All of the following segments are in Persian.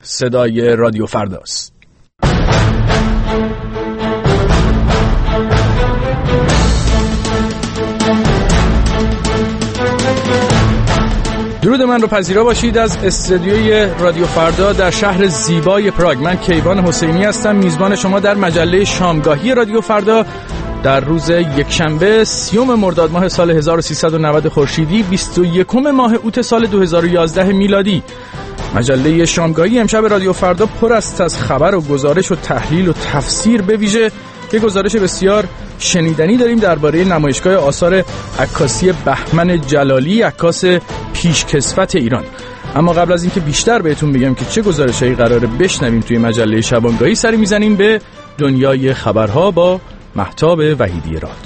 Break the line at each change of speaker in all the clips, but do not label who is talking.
صدای رادیو فرداست. درود من رو پذیرا باشید از استودیوی رادیو فردا در شهر زیبای پراگ. من کیوان حسینی هستم، میزبان شما در مجله شامگاهی رادیو فردا در روز یکشنبه 30 مرداد ماه سال 1390 خورشیدی، 21 ماه اوت سال 2011 میلادی. مجله شامگاهی امشب رادیو فردا پر است از خبر و گزارش و تحلیل و تفسیر. به ویژه یک گزارش بسیار شنیدنی داریم درباره نمایشگاه آثار عکاسی بهمن جلالی، عکاس پیشکسوت ایران. اما قبل از اینکه بیشتر بهتون بگم که چه گزارشایی قراره بشنویم توی مجله شبانگاهی، سری میزنیم به دنیای خبرها با مهتاب وحیدی راد.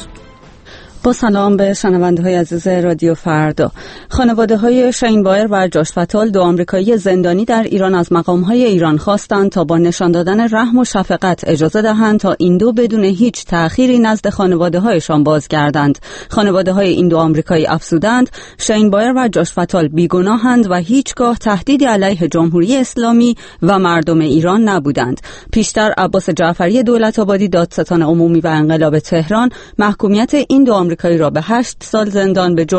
با سلام به شنونده‌های عزیز رادیو فردا. خانواده‌های شین بایر و جاش فتال، دو آمریکایی زندانی در ایران، از مقام‌های ایران خواستند تا با نشان دادن رحم و شفقت اجازه دهند تا این دو بدون هیچ تأخیری نزد خانواده‌هایشان بازگردند. خانواده‌های این دو آمریکایی افزودند شین بایر و جاش فتال بیگناهند و هیچگاه تهدیدی علیه جمهوری اسلامی و مردم ایران نبودند. پیشتر عباس جعفری دولت‌آبادی، دادستان عمومی و انقلاب تهران، محکومیت این دو آمریکایی را به 8 سال زندان به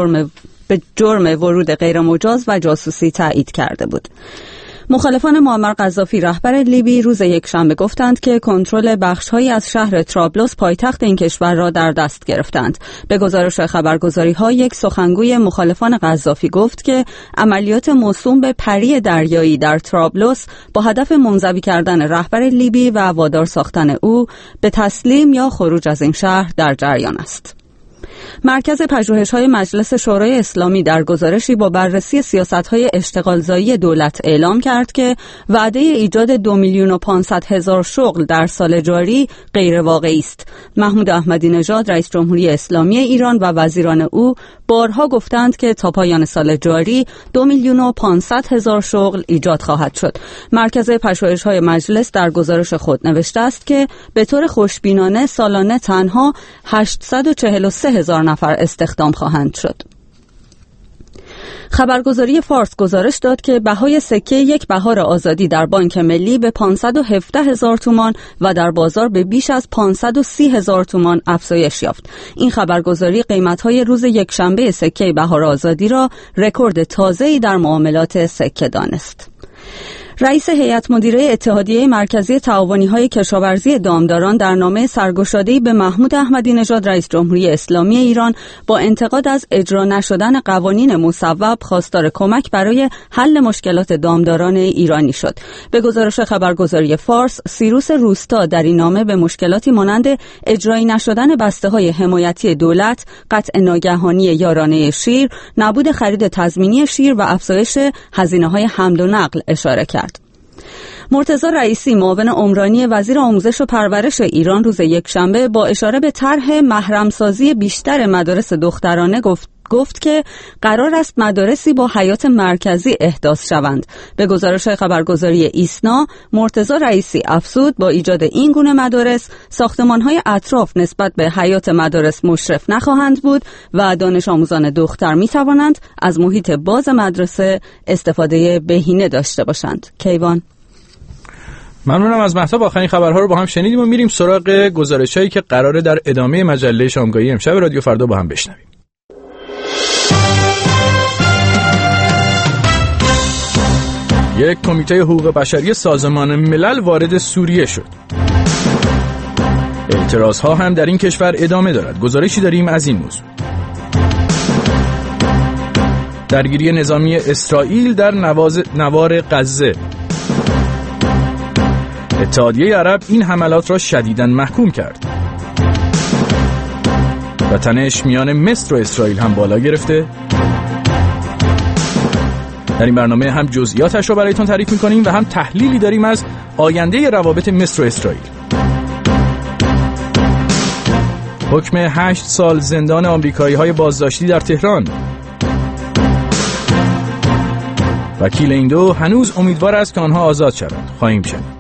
جرم ورود غیرمجاز و جاسوسی تایید کرده بود. مخالفان معمر قذافی، رهبر لیبی، روز یکشنبه گفتند که کنترل بخش‌هایی از شهر طرابلس، پایتخت این کشور، را در دست گرفتند. به گزارش خبرگزاری‌ها، یک سخنگوی مخالفان قذافی گفت که عملیات موسوم به پری دریایی در طرابلس با هدف منزوی کردن رهبر لیبی و وادار ساختن او به تسلیم یا خروج از این شهر در جریان است. مرکز پژوهش‌های مجلس شورای اسلامی در گزارشی با بررسی سیاست‌های اشتغالزایی دولت اعلام کرد که وعده ایجاد 2,500,000 شغل در سال جاری غیر واقعی است. محمود احمدی نژاد، رئیس جمهوری اسلامی ایران، و وزیران او بارها گفتند که تا پایان سال جاری 2,500,000 شغل ایجاد خواهد شد. مرکز پژوهش‌های مجلس در گزارش خود نوشته است که به طور خوشبینانه سالانه تنها 843,000 نفر استخدام خواهند شد. خبرگزاری فارس گزارش داد که بهای سکه یک بهار آزادی در بانک ملی به 517,000 تومان و در بازار به بیش از 530,000 تومان افزایش یافت. این خبرگزاری قیمت‌های روز یکشنبه سکه بهار آزادی را رکورد تازه‌ای در معاملات سکه دانست. رئیس هیئت مدیره اتحادیه مرکزی تعاونی‌های کشاورزی دامداران در نامه سرگشاده‌ای به محمود احمدی نژاد، رئیس جمهوری اسلامی ایران، با انتقاد از اجرا نشدن قوانین مصوب خواستار کمک برای حل مشکلات دامداران ایرانی شد. به گزارش خبرگزاری فارس، سیروس روستا در این نامه به مشکلاتی مانند اجرایی نشدن بسته‌های حمایتی دولت، قطع ناگهانی یارانه شیر، نبود خرید تضمینی شیر و افزایش هزینه‌های حمل و نقل اشاره کرد. مرتضی رئیسی، معاون عمرانی وزیر آموزش و پرورش ایران، روز یکشنبه با اشاره به طرح محرمسازی بیشتر مدارس دخترانه گفت که قرار است مدارسی با حیات مرکزی احداث شوند. به گزارش خبرگزاری ایسنا، مرتضی رئیسی افزود با ایجاد این گونه مدارس، ساختمان‌های اطراف نسبت به حیات مدارس مشرف نخواهند بود و دانش آموزان دختر می‌توانند از محیط باز مدرسه استفاده بهینه داشته باشند. کیوان.
ممنونم از مهتاب. آخرین خبرها رو با هم شنیدیم و میریم سراغ گزارش‌هایی که قراره در ادامه مجله شامگاهی امشب رادیو فردا با هم بشنویم. یک کمیته حقوق بشری سازمان ملل وارد سوریه شد. اعتراضها هم در این کشور ادامه دارد. گزارشی داریم از این موضوع. درگیری نظامی اسرائیل در نوار غزه. اتحادیه عرب این حملات را شدیداً محکوم کرد. و تنش میان مصر و اسرائیل هم بالا گرفته. در این برنامه هم جزئیاتش رو برایتون تعریف می‌کنیم و هم تحلیلی داریم از آینده روابط مصر و اسرائیل. حکم 8 سال زندان آمریکایی‌های بازداشتی در تهران. وکیل این دو هنوز امیدوار است که آنها آزاد شوند. خواهیم شنید.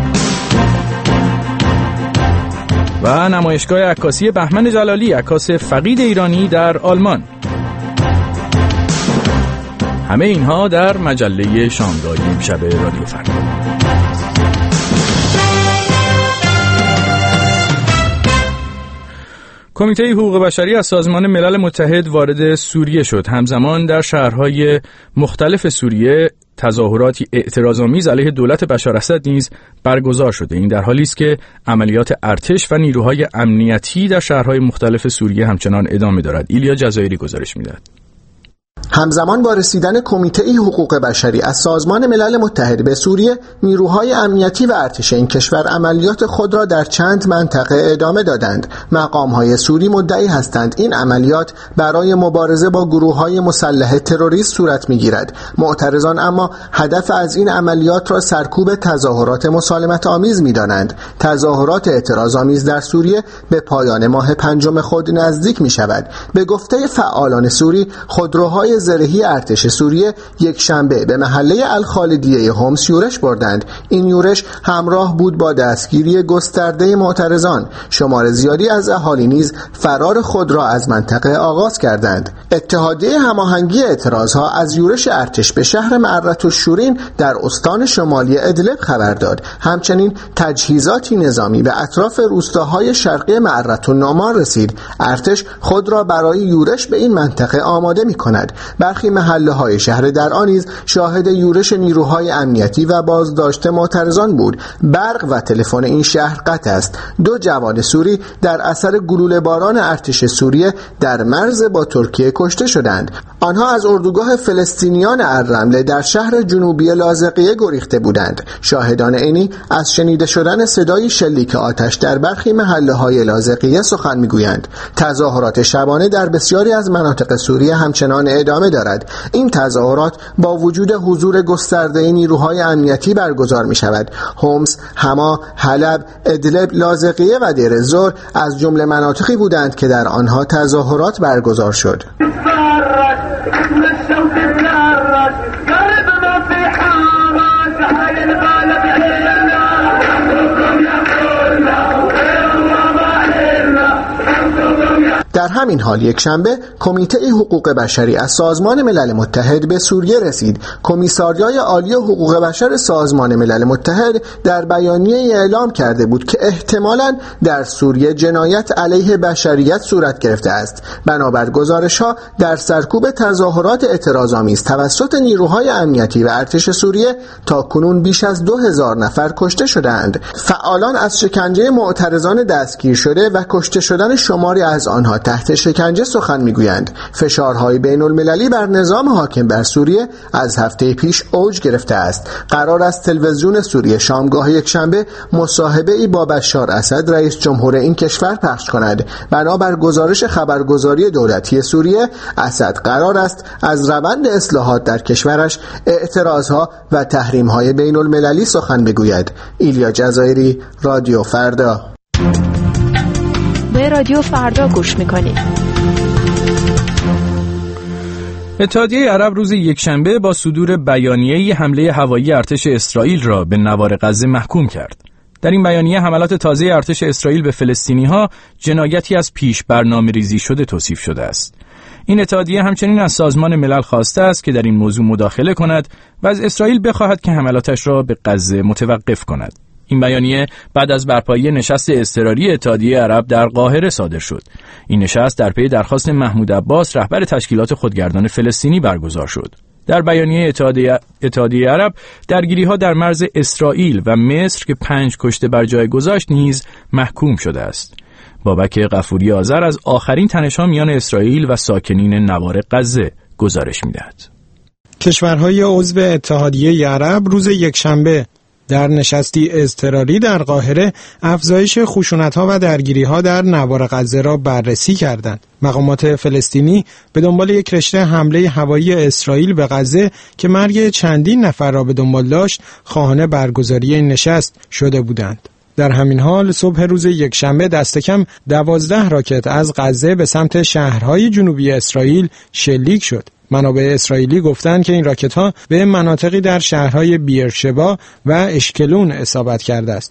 و نمایشگاه عکاسی بهمن جلالی، عکاس فقید ایرانی در آلمان. همه اینها در مجله شامگاهی امشب رادیو فردا. کمیته حقوق بشری از سازمان ملل متحد وارد سوریه شد. همزمان در شهرهای مختلف سوریه تظاهراتی اعتراض‌آمیز علیه دولت بشار اسد نیز برگزار شده. این در حالی است که عملیات ارتش و نیروهای امنیتی در شهرهای مختلف سوریه همچنان ادامه دارد. ایلیا جزایری گزارش می‌دهد.
همزمان با رسیدن کمیته حقوق بشری از سازمان ملل متحد به سوریه، نیروهای امنیتی و ارتش این کشور عملیات خود را در چند منطقه ادامه دادند. مقام‌های سوری مدعی هستند این عملیات برای مبارزه با گروه‌های مسلح تروریست صورت می‌گیرد. معترضان اما هدف از این عملیات را سرکوب تظاهرات مسالمت آمیز می‌دانند. تظاهرات اعتراض‌آمیز در سوریه به پایان ماه پنجم خود نزدیک می‌شود. به گفته فعالان سوری، خودروهای زرهی ارتش سوریه یک شنبه به محله الخالدیه حمص یورش بردند. این یورش همراه بود با دستگیری گسترده معترضان. شمار زیادی از اهالی نیز فرار خود را از منطقه آغاز کردند. اتحادیه هماهنگی اعتراضها از یورش ارتش به شهر معرة الشورین در استان شمالی ادلب خبر داد. همچنین تجهیزاتی نظامی به اطراف روستاهای شرقی معرة النعمان رسید. ارتش خود را برای یورش به این منطقه آماده می‌کند. برخی محله‌های شهر درعا نیز شاهد یورش نیروهای امنیتی و بازداشت معترضان بود. برق و تلفن این شهر قطع است. 2 جوان سوری در اثر گلوله باران ارتش سوریه در مرز با ترکیه کشته شدند. آنها از اردوگاه فلسطینیان الرمله در شهر جنوبی لاذقیه گریخته بودند. شاهدان عینی از شنیده شدن صدای شلیک آتش در برخی محله‌های لاذقیه سخن می‌گویند. تظاهرات شبانه در بسیاری از مناطق سوریه همچنان ادامه دارد. این تظاهرات با وجود حضور گسترده نیروهای امنیتی برگزار می شود. حمص، حما، حلب، ادلب، لاذقیه و دیر الزور از جمله مناطقی بودند که در آنها تظاهرات برگزار شد. در همین حال یک شنبه کمیته حقوق بشری از سازمان ملل متحد به سوریه رسید. کمیساریای عالی حقوق بشر سازمان ملل متحد در بیانیه اعلام کرده بود که احتمالاً در سوریه جنایت علیه بشریت صورت گرفته است. بنابر گزارش‌ها در سرکوب تظاهرات اعتراض‌آمیز توسط نیروهای امنیتی و ارتش سوریه تاکنون بیش از 2000 نفر کشته شدند. فعالان از شکنجه معترضان دستگیر شده و کشته شدن شماری از آنها تحت شکنجه سخن میگویند. فشارهای بین المللی بر نظام حاکم بر سوریه از هفته پیش اوج گرفته است. قرار است تلویزیون سوریه شامگاه یک شنبه مصاحبه‌ای با بشار اسد رئیس جمهور این کشور پخش کند. بنابر گزارش خبرگزاری دولتی سوریه، اسد قرار است از روند اصلاحات در کشورش، اعتراضها و تحریم‌های بین المللی سخن بگوید. ایلیا جزایری، رادیو فردا.
به رادیو فردا گوش میکنید.
اتحادیه عرب روز یکشنبه با صدور بیانیه‌ای حمله هوایی ارتش اسرائیل را به نوار غزه محکوم کرد. در این بیانیه حملات تازه ارتش اسرائیل به فلسطینی‌ها جنایتی از پیش برنامه‌ریزی شده توصیف شده است. این اتحادیه همچنین از سازمان ملل خواسته است که در این موضوع مداخله کند و از اسرائیل بخواهد که حملاتش را به غزه متوقف کند. این بیانیه بعد از برپایی نشست اضطراری اتحادیه عرب در قاهره صادر شد. این نشست در پی درخواست محمود عباس رهبر تشکیلات خودگردان فلسطینی برگزار شد. در بیانیه اتحادیه عرب درگیری‌ها در مرز اسرائیل و مصر که 5 کشته بر جای گذاشت نیز محکوم شده است. بابک غفوری آذر از آخرین تنش‌ها میان اسرائیل و ساکنین نوار غزه گزارش می‌دهد.
کشورهای عضو اتحادیه عرب روز یکشنبه در نشستی اضطراری در قاهره افزایش خشونت‌ها و درگیری‌ها در نوار غزه را بررسی کردند. مقامات فلسطینی به دنبال یک رشته حمله هوایی اسرائیل به غزه که مرگ چندین نفر را به دنبال داشت، خواهان برگزاری این نشست شده بودند. در همین حال صبح روز یکشنبه دست کم 12 راکت از غزه به سمت شهرهای جنوبی اسرائیل شلیک شد. منابع اسرائیلی گفتند که این راکت‌ها به مناطقی در شهرهای بیرشبا و اشکلون اصابت کرده است.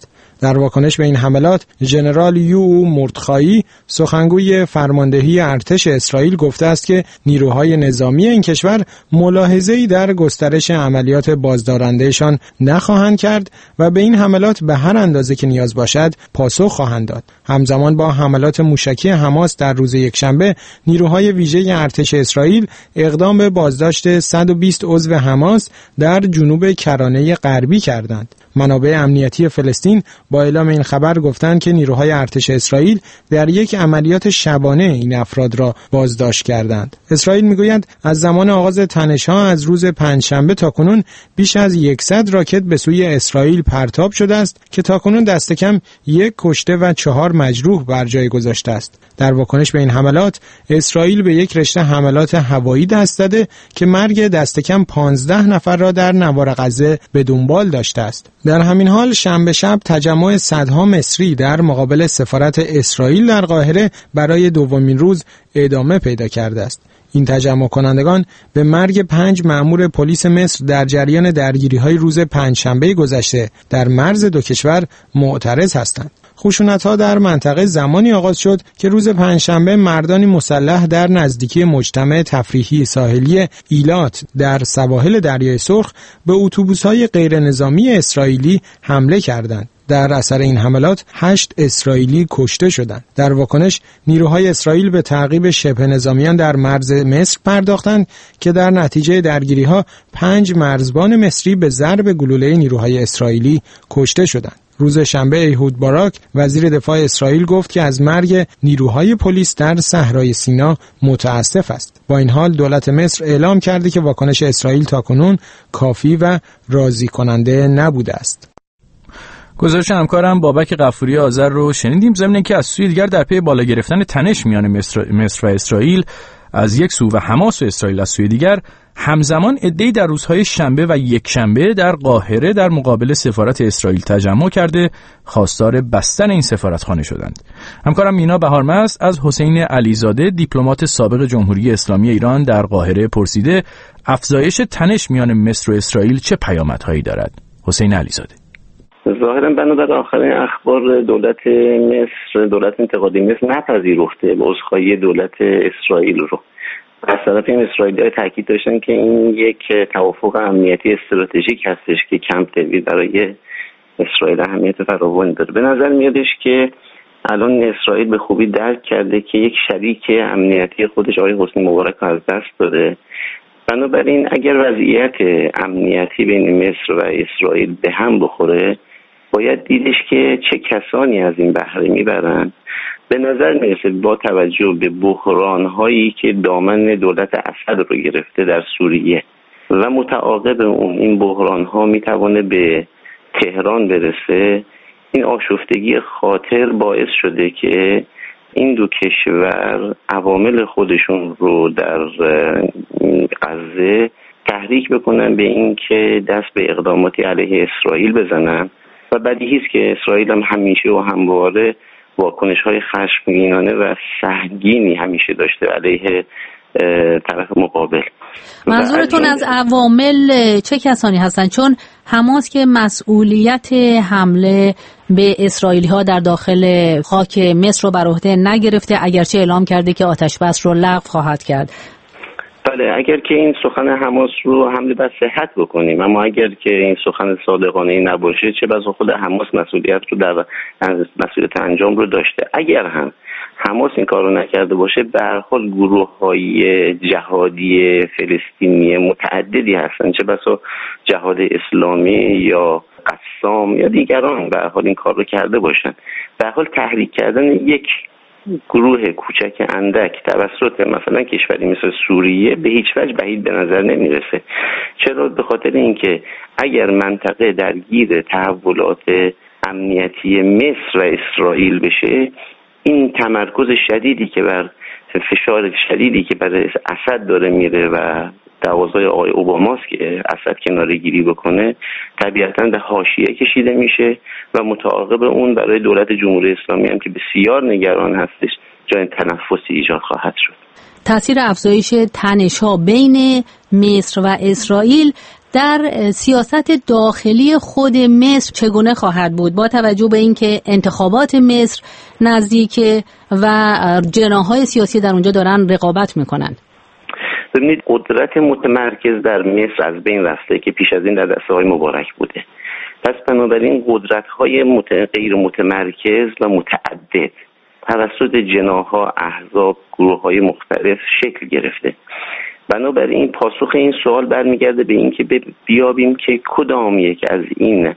در واکنش به این حملات ژنرال یو مردخایی سخنگوی فرماندهی ارتش اسرائیل گفته است که نیروهای نظامی این کشور ملاحظه‌ای در گسترش عملیات بازدارندهشان نخواهند کرد و به این حملات به هر اندازه که نیاز باشد پاسخ خواهند داد. همزمان با حملات موشکی حماس در روز یکشنبه، نیروهای ویژه ارتش اسرائیل اقدام به بازداشت 120 عضو حماس در جنوب کرانه غربی کردند. منابع امنیتی فلسطین با اعلام این خبر گفتند که نیروهای ارتش اسرائیل در یک عملیات شبانه این افراد را بازداشت کردند. اسرائیل میگوید از زمان آغاز تنش‌ها از روز پنجشنبه تاکنون بیش از 100 راکت به سوی اسرائیل پرتاب شده است که تاکنون دست کم 1 کشته و 4 مجروح بر جای گذاشته است. در واکنش به این حملات، اسرائیل به یک رشته حملات هوایی دست داده که مرگ دست کم 15 نفر را در نوار غزه به دنبال داشته است. در همین حال شنبه شب تجمع صدها مصری در مقابل سفارت اسرائیل در قاهره برای دومین روز ادامه پیدا کرده است. این تجمع کنندگان به مرگ 5 مأمور پلیس مصر در جریان درگیری‌های روز پنجشنبه گذشته در مرز دو کشور معترض هستند. خشونت‌ها در منطقه زمانی آغاز شد که روز پنجشنبه مردانی مسلح در نزدیکی مجتمع تفریحی ساحلی ایلات در سواحل دریای سرخ به اتوبوس‌های غیرنظامی اسرائیلی حمله کردند. در اثر این حملات 8 اسرائیلی کشته شدند. در واکنش نیروهای اسرائیل به تعقیب شبه نظامیان در مرز مصر پرداختند که در نتیجه درگیری‌ها 5 مرزبان مصری به ضرب گلوله نیروهای اسرائیلی کشته شدند. روز شنبه ایهود باراک وزیر دفاع اسرائیل گفت که از مرگ نیروهای پلیس در صحرای سینا متاسف است. با این حال دولت مصر اعلام کرده که واکنش اسرائیل تاکنون کافی و راضی کننده نبوده است.
گزارش همکارم بابک غفوری آذر رو شنیدیم. ضمن اینکه از سوی دیگر در پی بالا گرفتن تنش میان مصر و اسرائیل از یک سو و حماس و اسرائیل از سوی دیگر، همزمان عده‌ای در روزهای شنبه و یکشنبه در قاهره در مقابل سفارت اسرائیل تجمع کرده خواستار بستن این سفارتخانه شدند. همکارم مینا بهارمست از حسین علیزاده دیپلمات سابق جمهوری اسلامی ایران در قاهره پرسیده افزایش تنش میان مصر و اسرائیل چه پیامدهایی دارد. حسین علیزاده:
ظاهراً بنابر آخرین اخبار دولت مصر، دولت انتقادی مصر نپذیرفته عذرخواهی دولت اسرائیل رو. از طرف این اسرائیلی‌ها تاکید داشتن که این یک توافق امنیتی استراتژیک هستش که کمپ دیوید برای اسرائیل اهمیت فراوانی داره. به نظر میادش که الان اسرائیل به خوبی درک کرده که یک شریک امنیتی خودش آقای حسنی مبارک از دست داده. بنابراین اگر وضعیت امنیتی بین مصر و اسرائیل به هم بخوره، باید دیدش که چه کسانی از این بهره میبرن. به نظر میرسه با توجه به بحران‌هایی که دامن دولت اسد رو گرفته در سوریه و متعاقب اون این بحران‌ها میتونه به تهران برسه، این آشفتگی خاطر باعث شده که این دو کشور عوامل خودشون رو در غزه تحریک بکنن به این که دست به اقداماتی علیه اسرائیل بزنن و بدیهی است که اسرائیل هم همیشه و همواره واکنش‌های خشمگینانه و سهمگینی همیشه داشته علیه طرف مقابل.
منظورتون از عوامل چه کسانی هستن؟ چون حماس که مسئولیت حمله به اسرائیلی‌ها در داخل خاک مصر رو بر عهده نگرفته، اگرچه اعلام کرده که آتش بس رو لغو خواهد کرد.
بله، اگر که این سخن حماس رو حمله بر صحت بکنیم، اما اگر که این سخن صادقانه نباشه، چه بسا خود حماس مسئولیت رو در مسئولیت انجام رو داشته. اگر هم حماس این کار رو نکرده باشه، به هر حال گروه‌های جهادی فلسطینی متعددی هستن، چه بسا جهاد اسلامی یا قسام یا دیگران به هر حال این کار رو کرده باشن. به هر حال تحریک کردن یک گروه کوچک اندک توسط مثلا کشوری مثل سوریه به هیچ وجه بعید به نظر نمیرسه. چرا؟ به خاطر اینکه اگر منطقه درگیر تحولات امنیتی مصر و اسرائیل بشه، این تمرکز شدیدی که بر فشار شدیدی که برای اسد داره میره و تقاضای آقای اوباماست که اسد کناره‌گیری بکنه، طبیعتاً به حاشیه کشیده میشه و متعاقب اون برای دولت جمهوری اسلامی هم که بسیار نگران هستش جای تنفسی ایجاد خواهد شد.
تأثیر افزایش تنش‌ها بین مصر و اسرائیل در سیاست داخلی خود مصر چگونه خواهد بود با توجه به اینکه انتخابات مصر نزدیکه و جناح‌های سیاسی در اونجا دارن رقابت میکنن؟
ببینید، قدرت متمرکز در مصر از بین رفته که پیش از این در دسته‌های مبارک بوده. پس بنابراین قدرت‌های غیر متمرکز و متعدد توسط جناح‌ها، احزاب، گروه‌های مختلف شکل گرفته. بنابراین پاسخ این سوال برمیگرده به این که بیابیم که کدام یک از این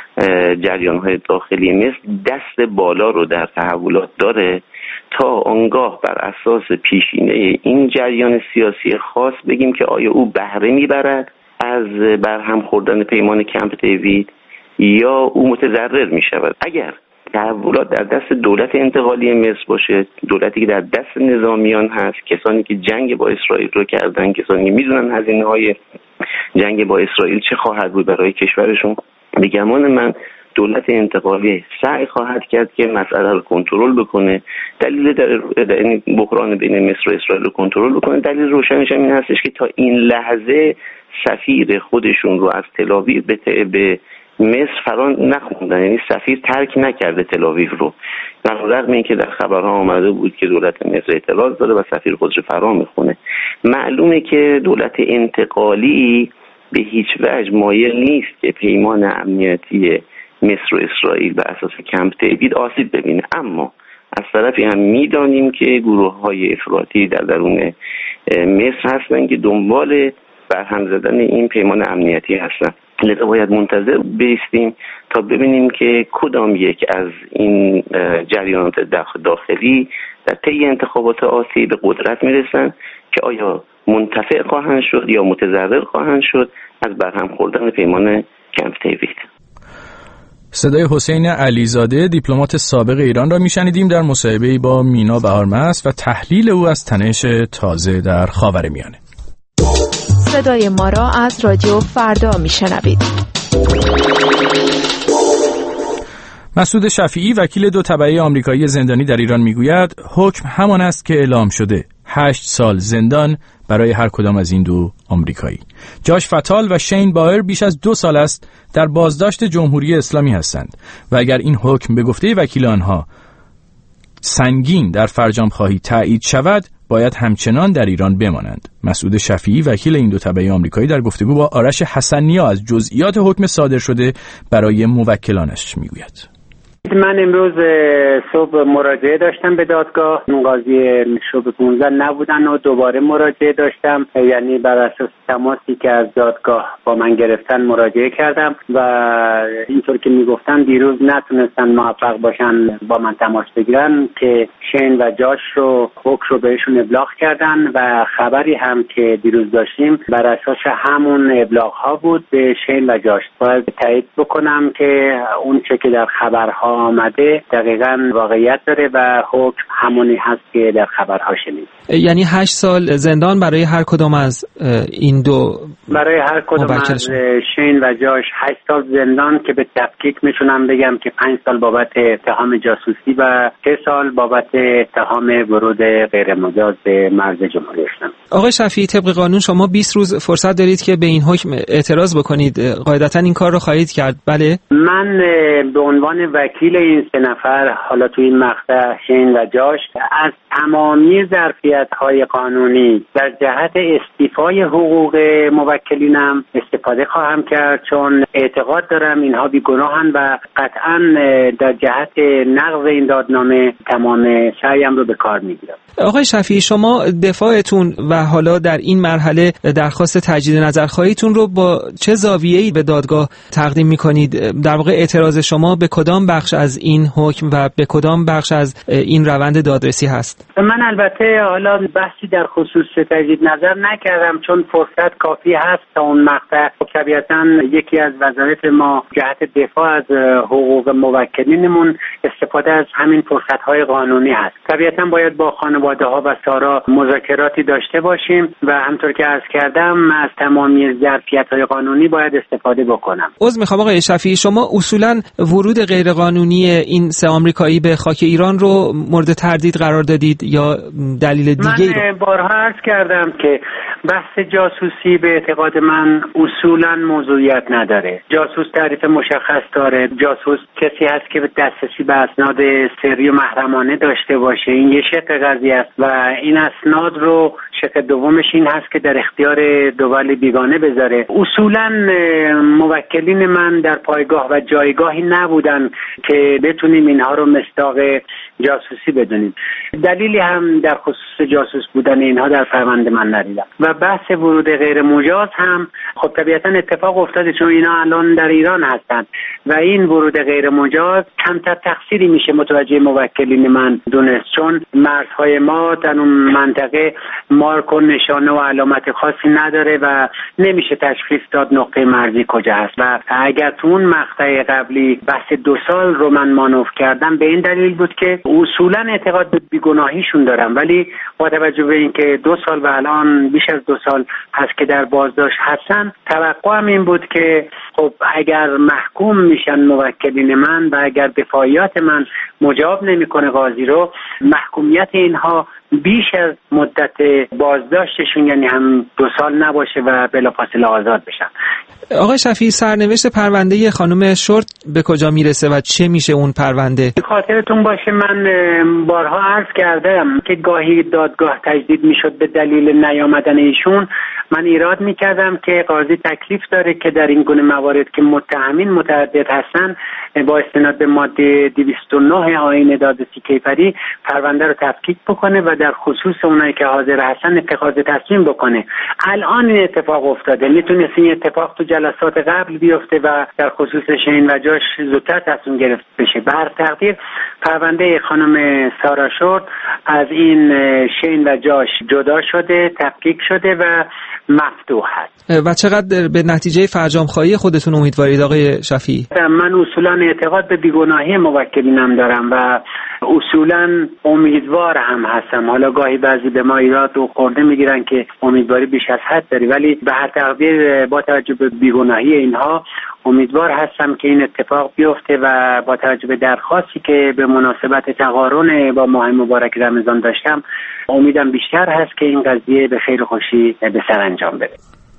جریان‌های داخلی مصر دست بالا رو در تحولات داره تا آنگاه بر اساس پیشینه این جریان سیاسی خاص بگیم که آیا او بهره میبرد از برهم خوردن پیمان کمپ دیوید یا او متضرر میشود. اگر تحولات در دست دولت انتقالی مصر باشه، دولتی که در دست نظامیان هست، کسانی که جنگ با اسرائیل رو کردن، کسانی که میدونن هزینه‌های جنگ با اسرائیل چه خواهد بود برای کشورشون، به گمان من دولت انتقالی سعی خواهد کرد که مسئله رو کنترل بکنه. دلیل در این بحران بین مصر و اسرائیل رو کنترل بکنه، دلیل روشنش این هستش که تا این لحظه سفیر خودشون رو از تل‌آویو به مصر فرا نخوندن، یعنی سفیر ترک نکرده تل‌آویو رو، در رغم اینکه در خبرها آمده بود که دولت مصر اعتراض داره و سفیر خودش فرا میخونه. معلومه که دولت انتقالی به هیچ وجه مایل نیست که پیمان امنیتی مصر و اسرائیل به اساس کمپ دیوید آسیب ببینه، اما از طرفی هم میدانیم که گروه‌های افراطی در درون مصر هستن که دنبال برهم زدن این پیمان امنیتی هستن. لذا باید منتظر بایستیم تا ببینیم که کدام یک از این جریانات داخلی در طی انتخابات آتی به قدرت میرسن که آیا منتفع خواهند شد یا متضرر خواهند شد از برهم خوردن پیمان کمپ دیوید.
صدای حسین علیزاده، دیپلمات سابق ایران را میشنیدیم در مصاحبه‌ای با مینا بهارمست و تحلیل او از تنش تازه در خاورمیانه.
صدای ما را از رادیو فردا میشنوید.
مسعود شفیعی، وکیل دو تبعه آمریکایی زندانی در ایران، میگوید حکم همان است که اعلام شده، 8 سال زندان برای هر کدام از این دو آمریکایی. جاش فتال و شین بایر بیش از 2 سال است در بازداشت جمهوری اسلامی هستند و اگر این حکم به گفته وکیل آنها سنگین در فرجام خواهی تایید شود، باید همچنان در ایران بمانند. مسعود شفیعی، وکیل این دو تبعه آمریکایی، در گفتگو با آرش حسن‌نیا از جزئیات حکم صادر شده برای موکلانش میگوید.
من امروز صبح مراجعه داشتم به دادگاه، قاضی شعبه 15 نبودن و دوباره مراجعه داشتم، یعنی بر اساس تماسی که از دادگاه با من گرفتن مراجعه کردم و اینطور که میگفتن دیروز نتونستن موفق باشن با من تماس بگیرن که شین و جاش رو حکم رو بهشون ابلاغ کردن و خبری هم که دیروز داشتیم بر اساس همون ابلاغ ها بود به شین و جاش. باید تایید بکنم که اون چه که در خبرها آمده دقیقاً واقعیت داره و حکم همونی هست که در خبرها شنید.
یعنی 8 سال زندان برای هر کدام از این دو،
برای هر کدام از شین و جاش 8 سال زندان که به تفکیک میتونم بگم که 5 سال بابت اتهام جاسوسی و 3 سال بابت اتهام ورود غیر مجاز به مرز جمهوری اسلامی.
آقای شفیعی، طبق قانون شما 20 روز فرصت دارید که به این حکم اعتراض بکنید. قاعدتاً این کار رو خواهید کرد؟ بله.
من به عنوان وکیل این 3 نفر، حالا تو این مقطع شین و جاش، از تمامی ظرفیت‌های قانونی در جهت استیفای حقوق موکلینم استفاده خواهم کرد، چون اعتقاد دارم اینها بی‌گناهند و قطعاً در جهت نقض این دادنامه تمام سعیم رو به کار می‌گیرم.
آقای شفیعی، شما دفاعتون و حالا در این مرحله درخواست تجدید نظرخواهیتون رو با چه زاویه‌ای به دادگاه تقدیم می‌کنید؟ در واقع اعتراض شما به کدام بخش از این حکم و به کدام بخش از این روند دادرسی هست؟
من البته حالا بحثی در خصوص تجدید نظر نکردم، چون فرصت کافی هست تا اون مقطع. طبیعتاً یکی از وظایف ما جهت دفاع از حقوق موکلینمون استفاده از همین فرصت‌های قانونی هست. طبیعتاً باید با خانواده‌ها و سارا مذاکراتی داشته باشیم و همطور که عرض کردم از تمامی ظرفیت‌های قانونی باید استفاده بکنم.
عذر می‌خوام آقای شفیعی، شما اصولاً ورود غیرقانونی این 3 آمریکایی به خاک ایران رو مورد تردید قرار دادید یا دلیل دیگه‌ای رو؟
من بارها عرض کردم که بحث جاسوسی به اعتقاد من اصولا موضوعیت نداره. جاسوس تعریف مشخص داره. جاسوس کسی هست که دسترسی به اسناد سری و محرمانه داشته باشه. این یه شق قضیه است و این اسناد رو شق دومش این هست که در اختیار دول بیگانه بذاره. اصولا موکلین من در پایگاه و جایگاهی نبودن که بتونیم اینها رو مصداق جاسوسی بدونیم. دلیلی هم در خصوص جاسوس بودن اینها در فرمانده من ندیدم. و بحث ورود غیر مجاز هم خب طبیعتا اتفاق افتاده، چون اینا الان در ایران هستند و این ورود غیر مجاز کمتر تقصیری میشه متوجه موکلین من دونست، چون مرزهای ما در اون منطقه مارک و نشانه و علامت خاصی نداره و نمیشه تشخیص داد نقطه مرزی کجا هست. و اگر تو اون مقطع قبلی بحث 2 سال رو من مانور کردم به این دلیل بود که اصولا اعتقاد به بیگناهیشون دارم، ولی با توجه به اینکه 2 سال و الان بیش از 2 سال هست که در بازداشت هستن، توقعم این بود که خب اگر محکوم میشن موکلین من و اگر دفاعیات من مجاب نمیکنه قاضی رو، محکومیت اینها بیش از مدت بازداشتشون یعنی هم 2 سال نباشه و بلافاصله آزاد بشن.
آقای شفیعی، سرنوشت پرونده خانم شورت به کجا میرسه و چه میشه اون پرونده؟
خاطرتون باشه من بارها عرض کردم که گاهی دادگاه تجدید میشد به دلیل نیامدن ایشون. من ایراد میکردم که قاضی تکلیف داره که در این گونه موارد که متهمین متعدد هستن با استناد به ماده 209 آیین دادرسی کیفری پرونده رو تفکیک بکنه و در خصوص اونایی که حاضر هستن اتخاذ تصمیم بکنه. الان این اتفاق افتاده، میتونست این اتفاق تو جلسات قبل بیفته و در خصوص شین و جاش زودتر تصمیم گرفت بشه. به هر تقدیر پرونده خانم سارا شورت از این شین و جاش جدا شده، تفکیک شده و مفتوح هست.
و چقدر به نتیجه فرجام‌خواهی خودتون امیدوارید آقای شفیعی؟
من اصولا اعتقاد به بیگناهی موکلینم دارم و اصولا امیدوار هم هستم. حالا گاهی بعضی به ما ایراد و خورده میگیرن که امیدواری بیش از حد داری، ولی به هر تقدیر با توجه به بیگناهی اینها امیدوار هستم که این اتفاق بیفته و با توجه به درخواستی که به مناسبت تقارن با ماه مبارک رمضان داشتم امیدم بیشتر هست که این قضیه به خیر و خوشی به سرانجام بره.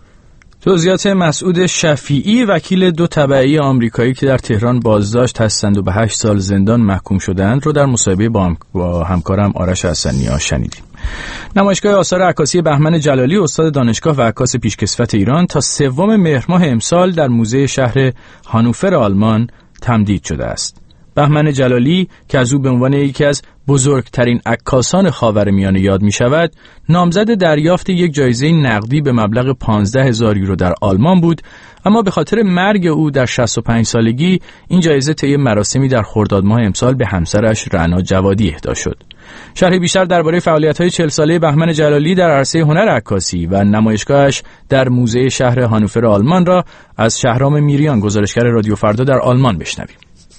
توضیحات مسعود شفیعی، وکیل 2 تبعی آمریکایی که در تهران بازداشت هستند و به 8 سال زندان محکوم شدند رو در مصاحبه با همکارم آرش حسنی‌ها شنیدیم. نمایشگاه آثار عکاسی بهمن جلالی استاد دانشگاه و عکاس پیشکسوت ایران تا 3 مهر ماه امسال در موزه شهر هانوفر آلمان تمدید شده است. بهمن جلالی که از او به عنوان یکی از بزرگترین عکاسان خاورمیانه یاد می شود، نامزد دریافت یک جایزه نقدی به مبلغ 15,000 یورو در آلمان بود، اما به خاطر مرگ او در 65 سالگی این جایزه طی مراسمی در خرداد ماه امسال به همسرش رعنا جوادی اهدا شد. شرح بیشتر درباره فعالیت‌های 40 ساله بهمن جلالی در عرصه هنر عکاسی و نمایشگاهش در موزه شهر هانوفر آلمان را از شهرام میریان، گزارشگر رادیو فردا در آلمان بشنویم.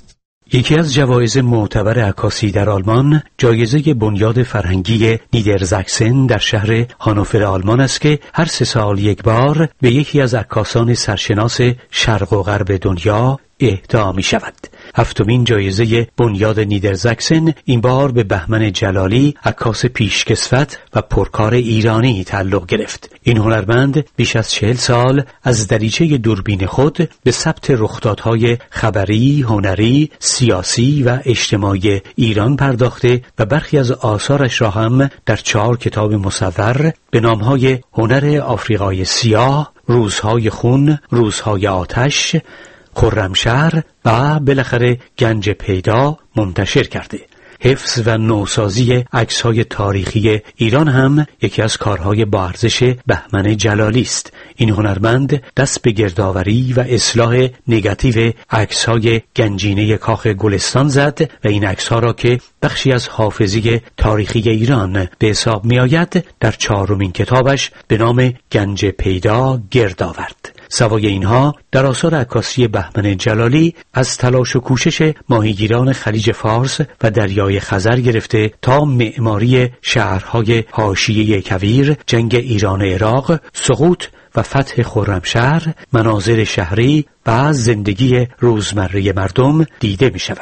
یکی از جوایز معتبر عکاسی در آلمان جایزه بنیاد فرهنگی نیدرزاکسن در شهر هانوفر آلمان است که هر 3 سال یک بار به یکی از عکاسان سرشناس شرق و غرب دنیا اهدا می شود. 7مین جایزه بنیاد نیدرزاکسن این بار به بهمن جلالی، عکاس پیشکسوت و پرکار ایرانی تعلق گرفت. این هنرمند بیش از 40 سال از دریچه دوربین خود به ثبت رخدادهای خبری، هنری، سیاسی و اجتماعی ایران پرداخته و برخی از آثارش را هم در 4 کتاب مصور به نامهای هنر آفریقای سیاه، روزهای خون، روزهای آتش، خرمشهر و بالاخره گنج پیدا منتشر کرده. حفظ و نوسازی عکس‌های تاریخی ایران هم یکی از کارهای با ارزش بهمن جلالی است. این هنرمند دست به گردآوری و اصلاح نگاتیو عکس‌های گنجینه کاخ گلستان زد و این عکس‌ها را که بخشی از حافظه تاریخی ایران به حساب می‌آید در 4مین کتابش به نام گنج پیدا گرد آورد. سوای اینها در آثار عکاسی بهمن جلالی از تلاش و کوشش ماهیگیران خلیج فارس و دریای خزر گرفته تا معماری شهرهای حاشیه کویر، جنگ ایران عراق، سقوط و فتح خرمشهر، مناظر شهری و زندگی روزمره مردم دیده می شود.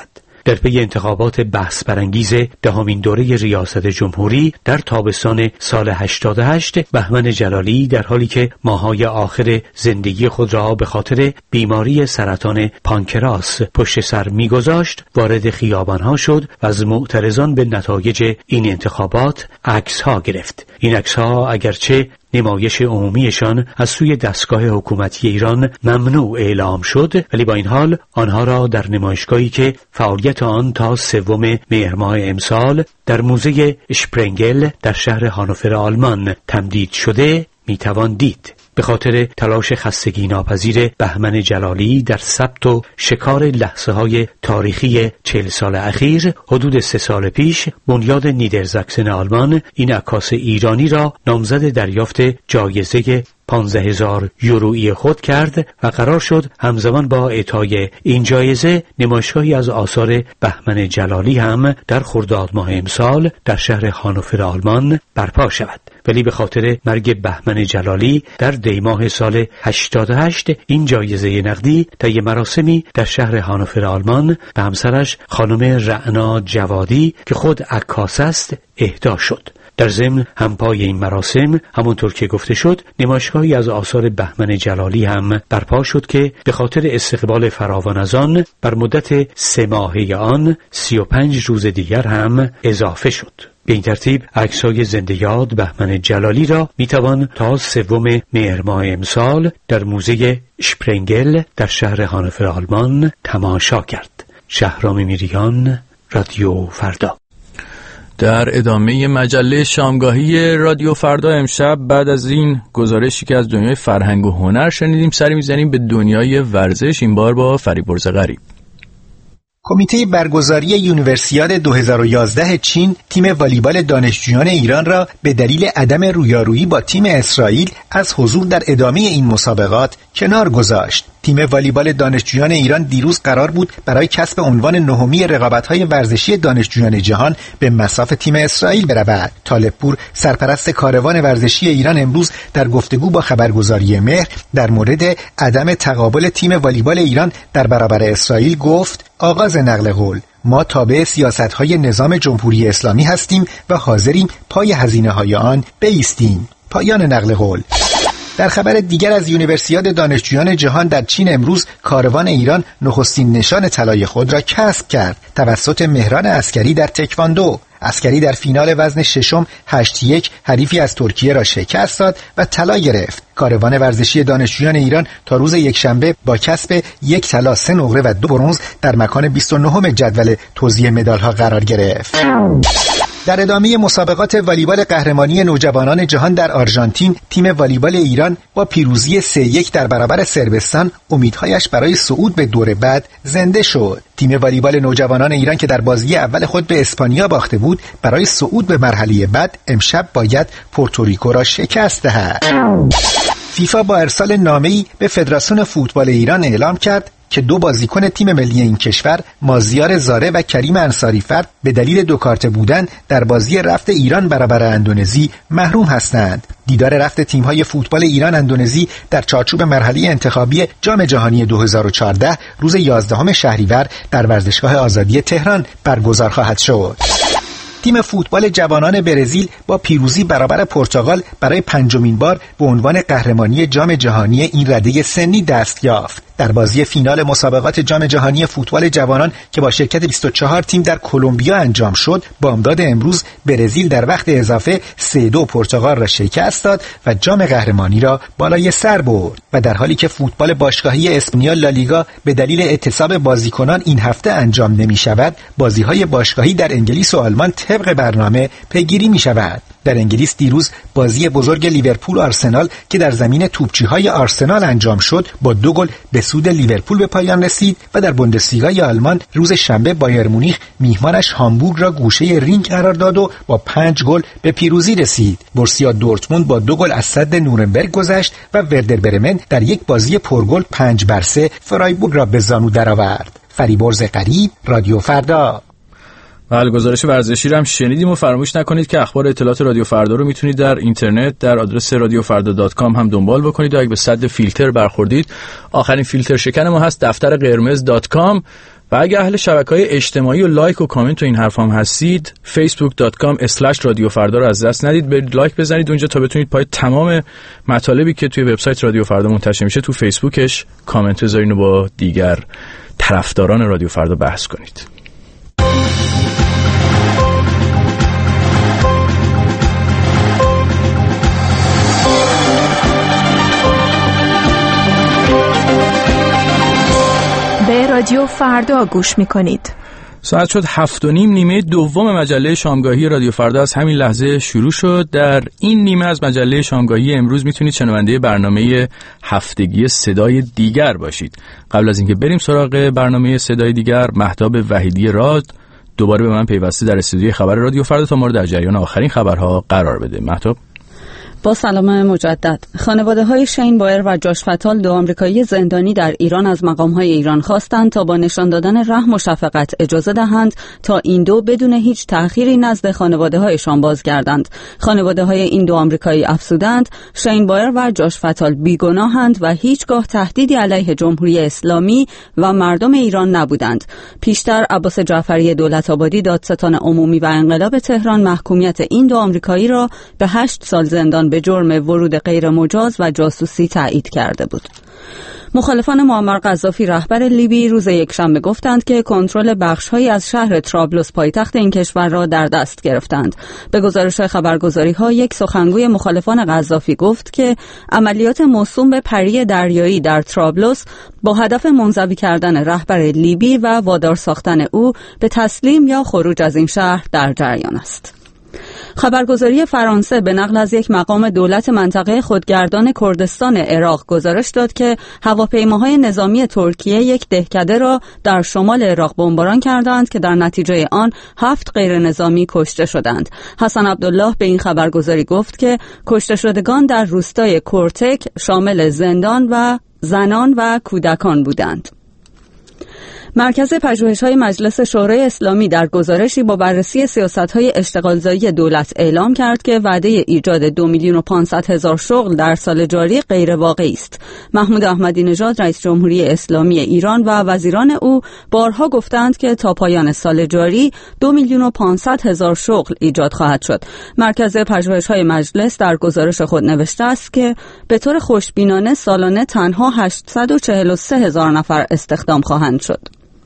در پی انتخابات بحث برانگیز دهمین دوره ریاست جمهوری در تابستان سال 88 بهمن جلالی در حالی که ماه‌های آخر زندگی خود را به خاطر بیماری سرطان پانکراس پشت سر می‌گذاشت وارد خیابان‌ها شد و از معترضان به نتایج این انتخابات عکس‌ها گرفت. این عکس‌ها اگرچه نمایش عمومیشان از سوی دستگاه حکومتی ایران ممنوع اعلام شد، ولی با این حال آنها را در نمایشگاهی که فعالیت آن تا 3 مهر ماه امسال در موزه اشپرنگل در شهر هانوفر آلمان تمدید شده میتوان دید. به خاطر تلاش خستگی ناپذیر بهمن جلالی در ثبت و شکار لحظه‌های تاریخی 40 سال اخیر، حدود 3 سال پیش بنیاد نیدرزاکسن آلمان این عکاس ایرانی را نامزد دریافت جایزه 15,000 یورویی خود کرد و قرار شد همزمان با اعطای این جایزه نمایشگاهی از آثار بهمن جلالی هم در خرداد ماه امسال در شهر هانوفر آلمان برپا شود. ولی به خاطر مرگ بهمن جلالی در دیماه سال 88 این جایزه نقدی طی مراسمی در شهر هانوفر آلمان به همسرش خانم رعنا جوادی که خود عکاس است اهدا شد. در ضمن همپای این مراسم همونطور که گفته شد نمایشگاهی از آثار بهمن جلالی هم برپا شد که به خاطر استقبال فراوان از آن بر مدت 3 ماهه آن 35 روز دیگر هم اضافه شد. به این ترتیب عکس‌های زنده یاد بهمن جلالی را میتوان تا 3 مهر ماه امسال در موزه اشپرنگل در شهر هانوفر آلمان تماشا کرد. شهرام میریان، رادیو فردا.
در ادامه مجله شامگاهی رادیو فردا امشب بعد از این گزارشی که از دنیای فرهنگ و هنر شنیدیم سری میزنیم به دنیای ورزش، این بار با فریبرز غریب.
کمیته برگزاری یونیورسیاد 2011 چین تیم والیبال دانشجویان ایران را به دلیل عدم رویارویی با تیم اسرائیل از حضور در ادامه این مسابقات کنار گذاشت. تیم والیبال دانشجویان ایران دیروز قرار بود برای کسب عنوان 9 رقابت‌های ورزشی دانشجویان جهان به مصاف تیم اسرائیل برود. طالب پور سرپرست کاروان ورزشی ایران امروز در گفتگو با خبرگزاری مهر در مورد عدم تقابل تیم والیبال ایران در برابر اسرائیل گفت: آغاز نقل قول، ما تابع سیاست‌های نظام جمهوری اسلامی هستیم و حاضریم پای هزینه‌های آن بایستیم. پایان نقل قول. در خبر دیگر از یونیورسیاد دانشجویان جهان در چین امروز کاروان ایران نخستین نشان طلای خود را کسب کرد توسط مهران عسکری در تکواندو. عسکری در فینال وزن 6 8-1 حریفی از ترکیه را شکست داد و طلا گرفت. کاروان ورزشی دانشجویان ایران تا روز یکشنبه با کسب 1 طلا 3 نقره و 2 برنز در مکان 29 جدول توزیع مدال‌ها قرار گرفت. در ادامه مسابقات والیبال قهرمانی نوجوانان جهان در آرژانتین، تیم والیبال ایران با پیروزی 3-1 در برابر صربستان امیدهایش برای صعود به دور بعد زنده شد. تیم والیبال نوجوانان ایران که در بازی اول خود به اسپانیا باخته بود، برای صعود به مرحله بعد امشب باید پورتوریکو را شکست دهد. فیفا با ارسال نامه‌ای به فدراسیون فوتبال ایران اعلام کرد که 2 بازیکن تیم ملی این کشور، مازیار زاره و کریم انصاری فرد، به دلیل 2 کارت بودن در بازی رفت ایران برابر اندونزی محروم هستند. دیدار رفت تیم‌های فوتبال ایران اندونزی در چارچوب مرحله انتخابی جام جهانی 2014 روز 11 شهریور در ورزشگاه آزادی تهران برگزار خواهد شد. تیم فوتبال جوانان برزیل با پیروزی برابر پرتغال برای 5مین بار به عنوان قهرمانی جام جهانی این رده سنی دست یافت. در بازی فینال مسابقات جام جهانی فوتبال جوانان که با شرکت 24 تیم در کلمبیا انجام شد، بامداد امروز برزیل در وقت اضافه 3-2 پرتغال را شکست داد و جام قهرمانی را بالای سر برد. و در حالی که فوتبال باشگاهی اسپانیا لالیگا به دلیل اعتصاب بازیکنان این هفته انجام نمی شود، بازی‌های باشگاهی در انگلیس و آلمان طبق برنامه پیگیری می شود. در انگلیس دیروز بازی بزرگ لیورپول آرسنال که در زمین توپچی‌های آرسنال انجام شد با 2 گل به سود لیورپول به پایان رسید و در بوندسلیگای آلمان روز شنبه بایر مونیخ میهمانش هامبورگ را گوشه رینگ قرار داد و با 5 گل به پیروزی رسید. بورسیا دورتموند با 2 گل از سد نورنبرگ گذشت و وردر برمن در یک بازی پرگل 5-3 فرایبورگ را به زانو درآورد. فریبرز غریب، رادیو فردا.
بله، گزارش ورزشی رو هم شنیدیم و فراموش نکنید که اخبار اطلاعات رادیو فردا رو میتونید در اینترنت در آدرس radiofarda.com هم دنبال بکنید. اگه به صد فیلتر برخوردید، آخرین فیلتر شکن ما هست دفتر قرمز.com و اگه اهل شبکه‌های اجتماعی و لایک و کامنت و این حرفام هستید facebook.com/رادیوفردا رو از دست ندید، برید لایک بزنید اونجا تا بتونید پای تمام مطالبی که توی وبسایت رادیو فردا منتشر میشه تو فیسبوکش کامنت بذارین و با دیگر طرفداران رادیو فردا بحث کنید.
به رادیو فردا گوش میکنید.
ساعت شد 7:30. نیمه دوم مجله شامگاهی رادیو فردا از همین لحظه شروع شد. در این نیمه از مجله شامگاهی امروز میتونید شنونده برنامه هفتگی صدای دیگر باشید. قبل از اینکه بریم سراغ برنامه صدای دیگر، مهتاب وحیدی راد دوباره به من پیوسته در استودیوی خبر رادیو فردا تا ما رو در جریان آخرین خبرها قرار بده. مهتاب،
با سلام مجدد. خانواده‌های شین بایر و جاش فتال، دو آمریکایی زندانی در ایران، از مقام‌های ایران خواستند تا با نشان دادن رحم و شفقت اجازه دهند تا این دو بدون هیچ تأخیری نزد خانواده‌هایشان بازگردند. خانواده‌های این دو آمریکایی افزودند شین بایر و جاش فتال بیگناهند و هیچگاه تهدیدی علیه جمهوری اسلامی و مردم ایران نبودند. پیشتر عباس جعفری دولت‌آبادی، دادستان عمومی و انقلاب تهران، محکومیت این دو آمریکایی را به 8 سال زندان به جرم ورود غیر مجاز و جاسوسی تایید کرده بود. مخالفان معمر قذافی رهبر لیبی روز یکشنبه گفتند که کنترل بخش‌هایی از شهر طرابلس پایتخت این کشور را در دست گرفتند. به گزارش خبرگزاری‌ها، یک سخنگوی مخالفان قذافی گفت که عملیات موسوم به پری دریایی در طرابلس با هدف منزوی کردن رهبر لیبی و وادار ساختن او به تسلیم یا خروج از این شهر در جریان است. خبرگزاری فرانسه به نقل از یک مقام دولت منطقه خودگردان کردستان عراق گزارش داد که هواپیماهای نظامی ترکیه یک دهکده را در شمال عراق بمباران کردند که در نتیجه آن 7 غیر نظامی کشته شدند. حسن عبدالله به این خبرگزاری گفت که کشته شدگان در روستای کورتک شامل زنان و کودکان بودند. مرکز پژوهش‌های مجلس شورای اسلامی در گزارشی با بررسی سیاست‌های اشتغالزایی دولت اعلام کرد که وعده ایجاد 2,500,000 شغل در سال جاری غیر واقعی است. محمود احمدی نژاد رئیس جمهوری اسلامی ایران و وزیران او بارها گفتند که تا پایان سال جاری 2,500,000 شغل ایجاد خواهد شد. مرکز پژوهش‌های مجلس در گزارش خود نوشته است که به طور خوشبینانه سالانه تنها 843,000 نفر استخدام خواهند شد.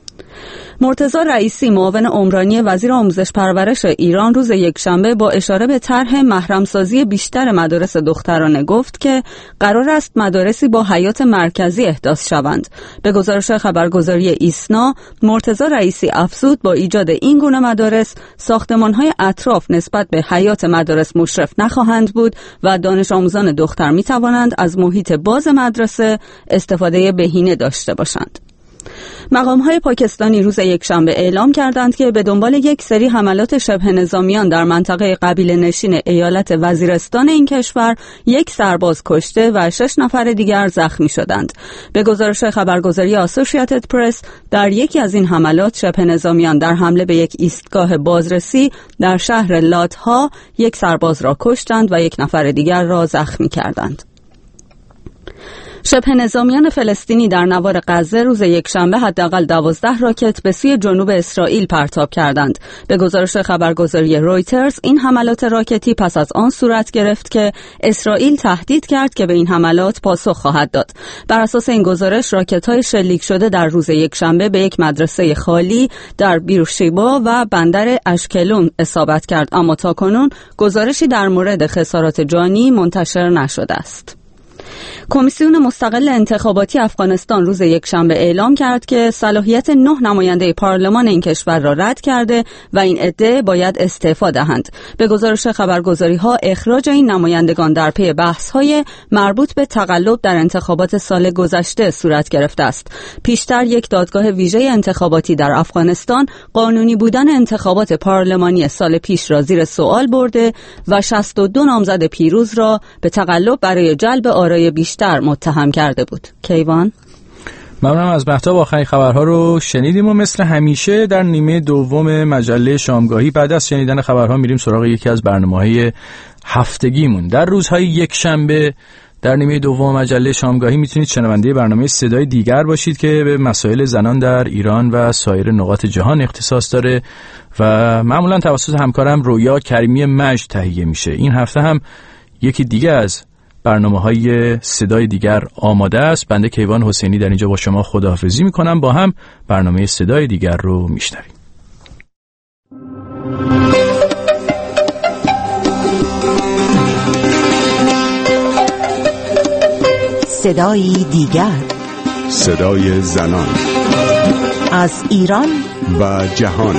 مرتضی رئیسی، معاون عمرانی وزیر آموزش پرورش ایران، روز یکشنبه با اشاره به طرح محرم‌سازی بیشتر مدارس دخترانه گفت که قرار است مدارسی با حیات مرکزی احداث شوند. به گزارش خبرگزاری ایسنا، مرتضی رئیسی افزود با ایجاد این گونه مدارس، ساختمان‌های اطراف نسبت به حیات مدارس مشرف نخواهند بود و دانش آموزان دختر می‌توانند از محیط باز مدرسه استفاده بهینه داشته باشند. مقام‌های پاکستانی روز یکشنبه اعلام کردند که به دنبال یک سری حملات شبه نظامیان در منطقه قبیله نشین ایالت وزیرستان این کشور، یک سرباز کشته و 6 نفر دیگر زخمی شدند. به گزارش خبرگزاری آسوشییتد پرس، در یکی از این حملات شبه نظامیان در حمله به یک ایستگاه بازرسی در شهر لاتها یک سرباز را کشتند و یک نفر دیگر را زخمی کردند. شبه نظامیان فلسطینی در نوار غزه روز یکشنبه حداقل 12 راکت به سوی جنوب اسرائیل پرتاب کردند. به گزارش خبرگزاری رویترز، این حملات راکتی پس از آن صورت گرفت که اسرائیل تهدید کرد که به این حملات پاسخ خواهد داد. بر اساس این گزارش، راکت‌های شلیک شده در روز یکشنبه به یک مدرسه خالی در بیرشیبا و بندر اشکلون اصابت کرد، اما تاکنون گزارشی در مورد خسارات جانی منتشر نشده است. کمیسیون مستقل انتخاباتی افغانستان روز یکشنبه اعلام کرد که صلاحیت 9 نماینده پارلمان این کشور را رد کرده و این عده باید استعفا دهند. به گزارش خبرگزاری‌ها، اخراج این نمایندگان در پی بحث‌های مربوط به تقلب در انتخابات سال گذشته صورت گرفته است. پیشتر یک دادگاه ویژه انتخاباتی در افغانستان قانونی بودن انتخابات پارلمانی سال پیش را زیر سوال برده و 62 نامزد پیروز را به تقلب برای جلب آرای بیشتر متهم کرده بود. کیوان،
ممنونم از مهتاب. آخرین خبرها رو شنیدیم و مثل همیشه در نیمه دوم مجله شامگاهی بعد از شنیدن خبرها میریم سراغ یکی از برنامه‌های هفتگیمون. در روزهای یکشنبه در نیمه دوم مجله شامگاهی میتونید شنونده برنامه صدای دیگر باشید که به مسائل زنان در ایران و سایر نقاط جهان اختصاص داره و معمولا توسط همکارم رویا کریمی مجد تهیه میشه. این هفته هم یکی دیگه از برنامه‌های صدای دیگر آماده است. بنده کیوان حسینی در اینجا با شما خداحافظی میکنم. با هم برنامه صدای دیگر رو میشنویم.
صدای دیگر،
صدای زنان
از ایران
و جهان.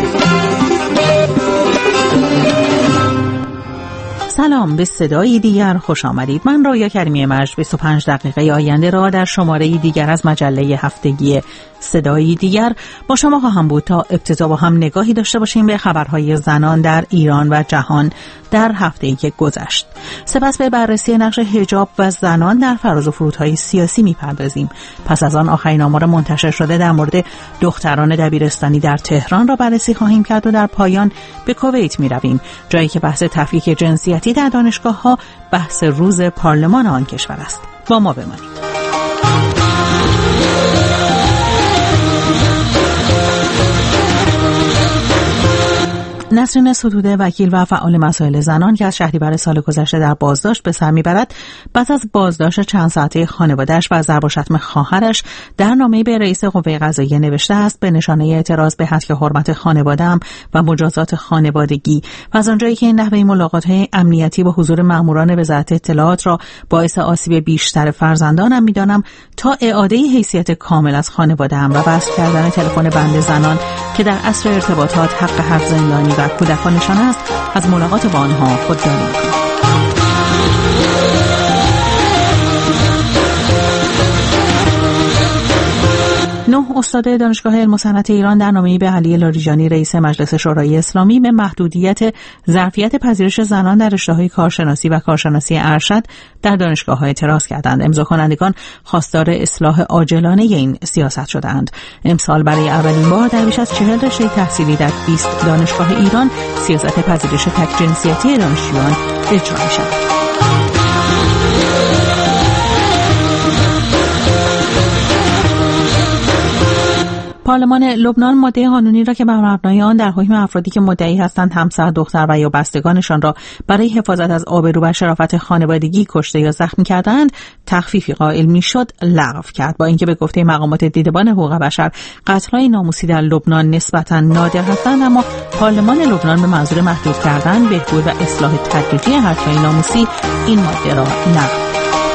سلام، به صدای دیگر خوش آمدید. من رویا کریمی مجد 25 دقیقه آینده را در شماره دیگر از مجله هفتگی صدای دیگر با شما خواهم بود تا ابتدا با هم نگاهی داشته باشیم به خبرهای زنان در ایران و جهان در هفته‌ای که گذشت. سپس به بررسی نقش حجاب و زنان در فراز و فرودهای سیاسی می‌پردازیم. پس از آن آخرین آمار منتشر شده در مورد دختران دبیرستانی در تهران را بررسی خواهیم کرد و در پایان به کویت می‌رویم، جایی که بحث تفکیک جنسیتی در دانشگاه‌ها بحث روز پارلمان آن کشور است. با ما بمانید. نسرین ستوده، وکیل و فعال مسائل زنان که از شهریور سال گذشته در بازداشت به سر میبرد، بعد از بازداشت چند ساعته خانواده‌اش و ضرب و شتم خواهرش در نامه‌ای به رئیس قوه قضاییه نوشته است به نشانه اعتراض به حق حرمت خانواده‌ام و مجازات خانوادگی و از آنجایی که این نحوه ملاقات‌های امنیتی با حضور ماموران وزارت اطلاعات را باعث آسیب بیشتر فرزندانم می‌دانم، تا اعاده حیثیت کامل از خانواده‌ام و وصل کردن تلفن بند زنان که در عصر ارتباطات حق هر زندانی و کودکانشان است، از ملاقات با آنها خودداری می‌کنم. 9 استاد دانشگاه علم و صنعت ایران در نامه‌ای به علی لاریجانی رئیس مجلس شورای اسلامی به محدودیت ظرفیت پذیرش زنان در رشته‌های کارشناسی و کارشناسی ارشد در دانشگاه‌ها اعتراض کردند. امضا کنندگان خواستار اصلاح عاجلانه این سیاست شدند. امسال برای اولین بار در بیش از 40 رشته تحصیلی در 20 دانشگاه ایران سیاست پذیرش تک جنسیتی دانشجویان اجرا می‌شود. پارلمان لبنان ماده قانونی را که بر مبنای آن در حکم افرادی که مدعی هستند همسر، دختر و یا بستگانشان را برای حفاظت از آبرو و شرافت خانوادگی کشته یا زخمی کردند تخفیفی قائل میشد لغو کرد. با اینکه به گفته مقامات دیدبان حقوق بشر قتل‌های ناموسی در لبنان نسبتاً نادر هستند، اما پارلمان لبنان به منظور محدود کردن، بهبود و اصلاح تدریجی حرف‌های ناموسی این ماده را لغو.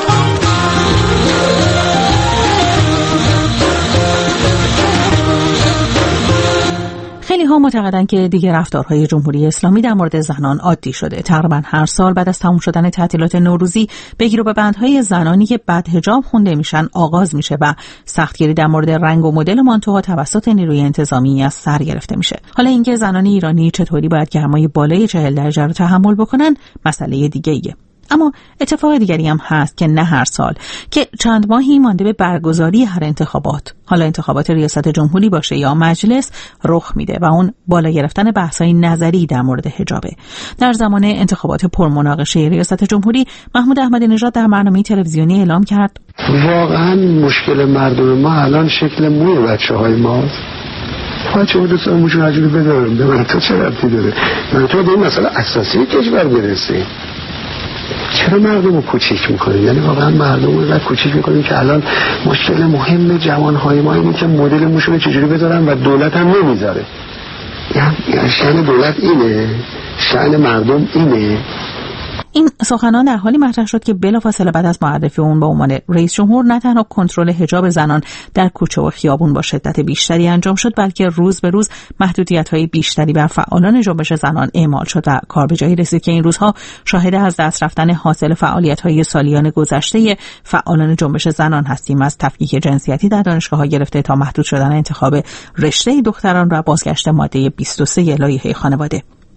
خیلی ها معتقدند که دیگر رفتارهای جمهوری اسلامی در مورد زنان عادی شده. تقریبا هر سال بعد از تمام شدن تعطیلات نوروزی بگیر و ببندهای زنانی که بدحجاب خونده میشن آغاز میشه و سختگیری در مورد رنگ و مدل مانتوها توسط نیروی انتظامی از سر گرفته میشه. حالا اینکه زنان ایرانی چطوری باید گرمای بالای 40 درجه رو تحمل بکنن مسئله دیگه‌ایه. اما اتفاق دیگری هم هست که نه هر سال که چند ماهی مانده به برگزاری هر انتخابات، حالا انتخابات ریاست جمهوری باشه یا مجلس، رخ میده و اون بالا گرفتن بحث‌های نظری در مورد حجابه. در زمان انتخابات پرمناقشه ریاست جمهوری محمود احمدی نژاد در برنامه تلویزیونی اعلام کرد
واقعا مشکل مردم ما الان شکل موی بچه‌های ماست. بچه‌ها دوست دارن موشون عجوری بدارن، به من تو چه ربطی داره؟ من تو به این مسئله اساسی کشور برسیم. چرا مردم رو کوچیک میکنیم؟ یعنی واقعا مردم رو کوچیک میکنیم که الان مشکل مهم جوانهای ما اینه که مدل موشون چجوری بذارن و دولت هم نمیذاره. یعنی شأن دولت اینه، شأن مردم اینه.
این سخنان در حالی مطرح شد که بلافاصله بعد از معرفی اون به عنوان رئیس جمهور نه تنها کنترل حجاب زنان در کوچه و خیابون با شدت بیشتری انجام شد، بلکه روز به روز محدودیت‌های بیشتری بر فعالان جنبش زنان اعمال شد و کار به جایی رسید که این روزها شاهد از دست رفتن حاصل فعالیت‌های سالیان گذشته فعالان جنبش زنان هستیم، از تفکیک جنسیتی در دانشگاه‌ها گرفته تا محدود شدن انتخاب رشته دختران و بازگشت ماده 23 لایحه خانواده.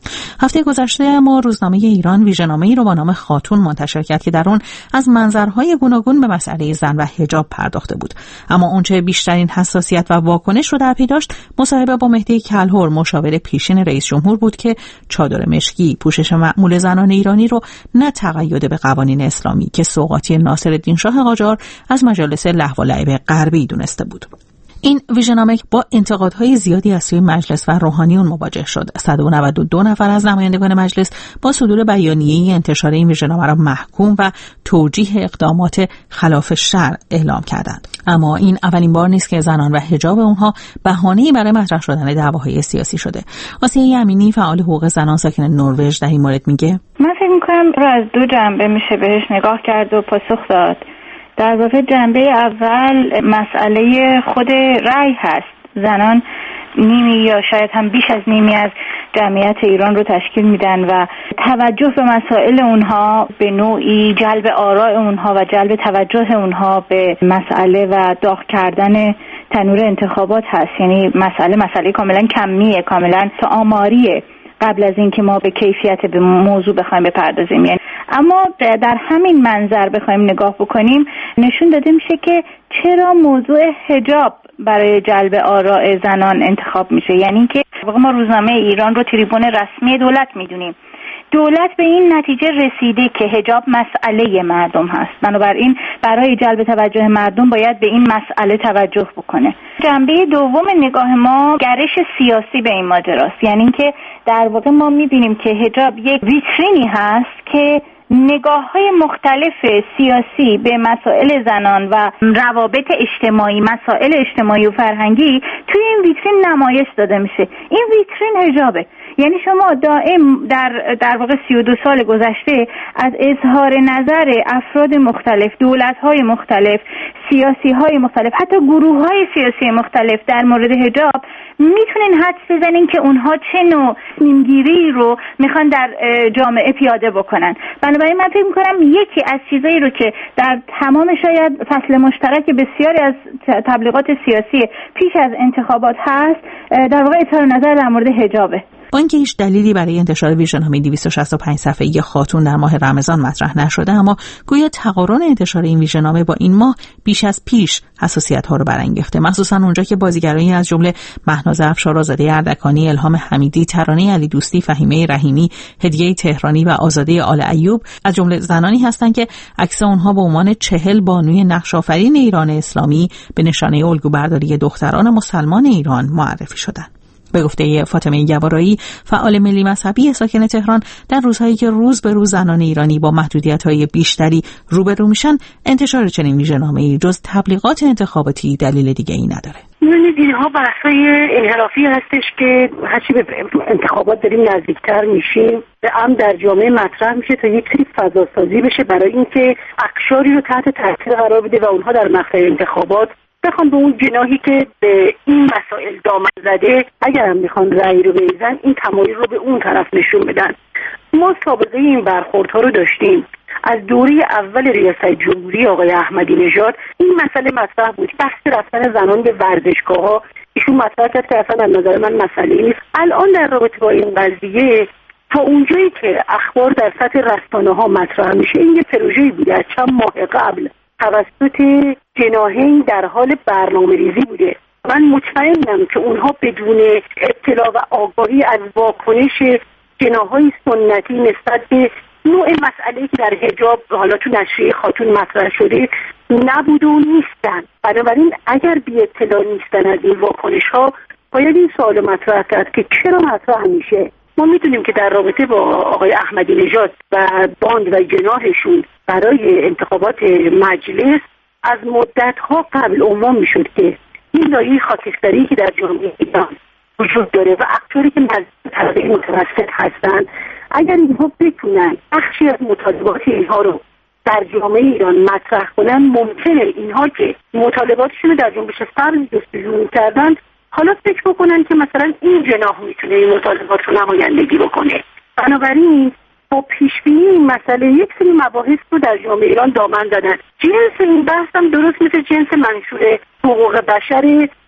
هفته گذشته ما روزنامه ایران ویژه‌نامه‌ای رو با نام خاتون منتشر کرد که در اون از منظرهای گوناگون به مسئله زن و حجاب پرداخته بود. اما اونچه بیشترین حساسیت و واکنش رو در پی داشت مصاحبه با مهدی کلهر، مشاور پیشین رئیس جمهور بود که چادر مشکی، پوشش معمول زنان ایرانی رو نه تقید به قوانین اسلامی که سوغاتی ناصرالدین شاه قاجار از مجالس لهو و لعب غربی دونسته بود. این ویژه‌نامه با انتقادهای زیادی از سوی مجلس و روحانیون مواجه شد. 192 نفر از نمایندگان مجلس با صدور بیانیه‌ای انتشار این ویژه‌نامه را محکوم و توجیه اقدامات خلاف شرع اعلام کردند. اما این اولین بار نیست که زنان و حجاب اونها بهانه‌ای برای مطرح شدن دعواهای سیاسی شده. آسیه امینی، فعال حقوق زنان ساکن نروژ، در این مورد میگه:
من فکر می‌کنم رو از دو جنبه میشه بهش نگاه کرد و پاسخ داد. در واقع جنبه اول مسئله خود رأی هست. زنان نیمی یا شاید هم بیش از نیمی از جمعیت ایران رو تشکیل میدن و توجه به مسائل اونها به نوعی جلب آراء اونها و جلب توجه اونها به مسئله و داغ کردن تنور انتخابات هست. یعنی مسئله کاملا کمیه، کاملا آماریه قبل از اینکه ما به کیفیت به موضوع بخوایم بپردازیم. یعنی اما در همین منظر بخوایم نگاه بکنیم نشون داده میشه که چرا موضوع حجاب برای جلب آراء زنان انتخاب میشه. یعنی که ما روزنامه ایران رو تریبون رسمی دولت میدونیم. دولت به این نتیجه رسیده که حجاب مسئله مردم هست، بنابراین برای جلب توجه مردم باید به این مسئله توجه بکنه. جنبه دوم نگاه ما گرش سیاسی به این ماجراست. یعنی که در واقع ما میبینیم که حجاب یک ویترینی هست که نگاه‌های مختلف سیاسی به مسائل زنان و روابط اجتماعی، مسائل اجتماعی و فرهنگی توی این ویترین نمایش داده میشه. این ویترین حجابه. یعنی شما دائم در واقع 32 سال گذشته از اظهار نظر افراد مختلف، دولت‌های مختلف، سیاسی‌های مختلف، حتی گروه‌های سیاسی مختلف در مورد حجاب میتونین حدس بزنین که اونها چه نوع تصمیم‌گیری رو میخوان در جامعه پیاده بکنن. بنابراین من فکر می‌کنم یکی از چیزایی رو که در تمام شاید فصل مشترک بسیاری از تبلیغات سیاسی پیش از انتخابات هست در واقع اظهار نظر در مورد حجابه.
با اینکه هیچ دلیلی برای انتشار ویژه‌نامه 265 صفحه‌ای خاتون در ماه رمضان مطرح نشده، اما گویا تقارن انتشار این ویژه‌نامه با این ماه بیش از پیش حساسیت‌ها رو برانگیخته، مخصوصا اونجا که بازیگرانی از جمله مهناز افشارآزاده اردکانی، الهام حمیدی، ترانه علی دوستی، فهیمه رحیمی، هدیه تهرانی و آزاده آل ایوب از جمله زنانی هستند که عکس اونها به عنوان 40 بانوی نقش‌آفرین ایران اسلامی به نشانه الگوبرداری دختران مسلمان ایران معرفی شدند. به گفته فاطمه گوارایی، فعال ملی مذهبی ساکن تهران، در روزهایی که روز به روز زنان ایرانی با محدودیت‌های بیشتری روبرو میشن، انتشار چنین ویژه‌نامه‌ای جز تبلیغات انتخاباتی دلیل دیگه‌ای نداره.
اینها بحث‌های انحرافی هستش که هرچی به انتخابات داریم نزدیکتر میشیم به در جامعه مطرح میشه تا یک سری فضاسازی بشه برای اینکه اقشاری رو تحت تاثیر قرار بده و اونها در مقطع انتخابات بخوان به اون جناحی که به این مسائل دامن زده اگر هم میخوان رأی رو بریزن این تمایل رو به اون طرف نشون بدن. ما سابقه این برخوردها رو داشتیم از دوره اول ریاست جمهوری آقای احمدی نژاد. این مسئله مطرح بود، بحث رفتن زنان به ورزشگاه‌ها ایشون مطرح کرد که اصلا از نظر من مسئله نیست. الان در رابطه با این قضیه تا اونجایی که اخبار در سطح رسانه‌ها مطرح میشه این یه پروژه‌ای بوده از چند ماه قبل توسط جناحین در حال برنامه‌ریزی بوده. من مطمئنم که اونها بدون اطلاع و آگاهی از واکنش جناح‌های سنتی نسبت به نوع مسئله‌ای که در حجاب حالا تو نشریه خاتون مطرح شده نبود و نیستن. بنابراین اگر بی اطلاع نیستن از این واکنش‌ها باید این سوال مطرح کرد که چرا مطرح میشه. ما میدونیم که در رابطه با آقای احمدی نژاد و باند و جناحشون برای انتخابات مجلس از مدت‌ها قبل عنوان میشد که این لایه خاکستری که در جامعه ایران وجود داره و اقشاری که نزدیک طبقه متوسط هستند اگر اینها بتونن بخشی از مطالبات اینها رو در جامعه ایران مطرح کنن ممکنه اینها که مطالباتشون رو در جنبش فرض جستجو کردن حالا فکر بکنن که مثلا این جناح میتونه این مطالبات رو نمایندگی بکنه. بنابراین با پیشبینی این مسئله یک سری مباحث رو در جامعه ایران دامن دادن. جنس این بحث هم درست مثل جنس منشور حقوق بشر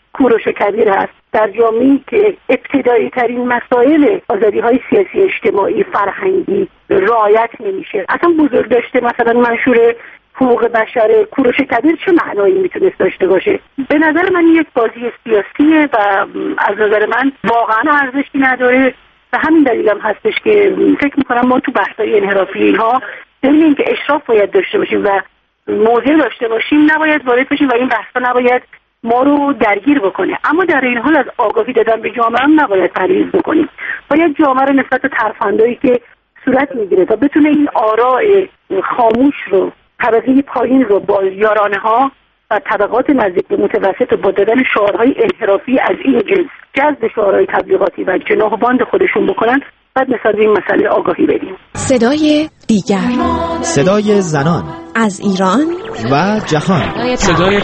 کوروش کبیر هست. در جامعه‌ای که ابتدایی ترین مسائل آزادی‌های سیاسی، اجتماعی، فرهنگی رعایت نمیشه، اصلا بزرگ داشته مثلا منشور حقوق بشر کوروش کبیر چه معنایی میتونست داشته باشه؟ به نظر من یک بازی سیاسیه و از نظر من واقعا ارزشی نداره. و همین دلیل هم هستش که فکر میکنم ما تو بحث‌های انحرافی اینها دلیل که اشراف باید داشته باشیم و موضع داشته باشیم، نباید وارد بشیم و این بحثا نباید ما رو درگیر بکنه. اما در این حال از آگاهی دادن به جامعه هم نباید پرهیز بکنیم. باید جامعه رو نسبت به ترفندایی که صورت میگیره تا بتونه این آراء خاموش رو، طبقه پایین رو با یارانه ها و طبقات نزدیک به متوسط با دادن شعارهای انحرافی از این جنس جذب شعارهای تبلیغاتی و جناح باند خودشون بکنن، بعد نسبت به این مسئله آگاهی بدیم.
صدای دیگر،
صدای زنان
از ایران
و جهان،
صدای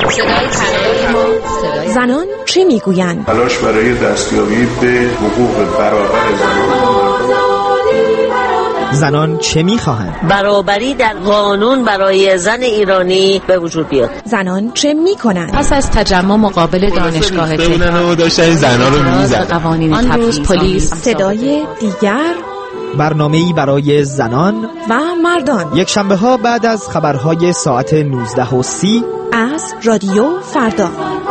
زنان چه میگویند؟
تلاش برای دستیابی به حقوق برابر
زنان چه میخواهند؟
برابری در قانون برای زن ایرانی به وجود بیاد.
زنان چه میکنند؟
پس از تجمع مقابل دانشگاه تهران
داشتن زنان رو میزدن.
قوانین آن روز پلیس.
صدای دیگر،
برنامه‌ای برای زنان
و مردان،
یک شنبه ها بعد از خبرهای ساعت 19:30
از رادیو فردا.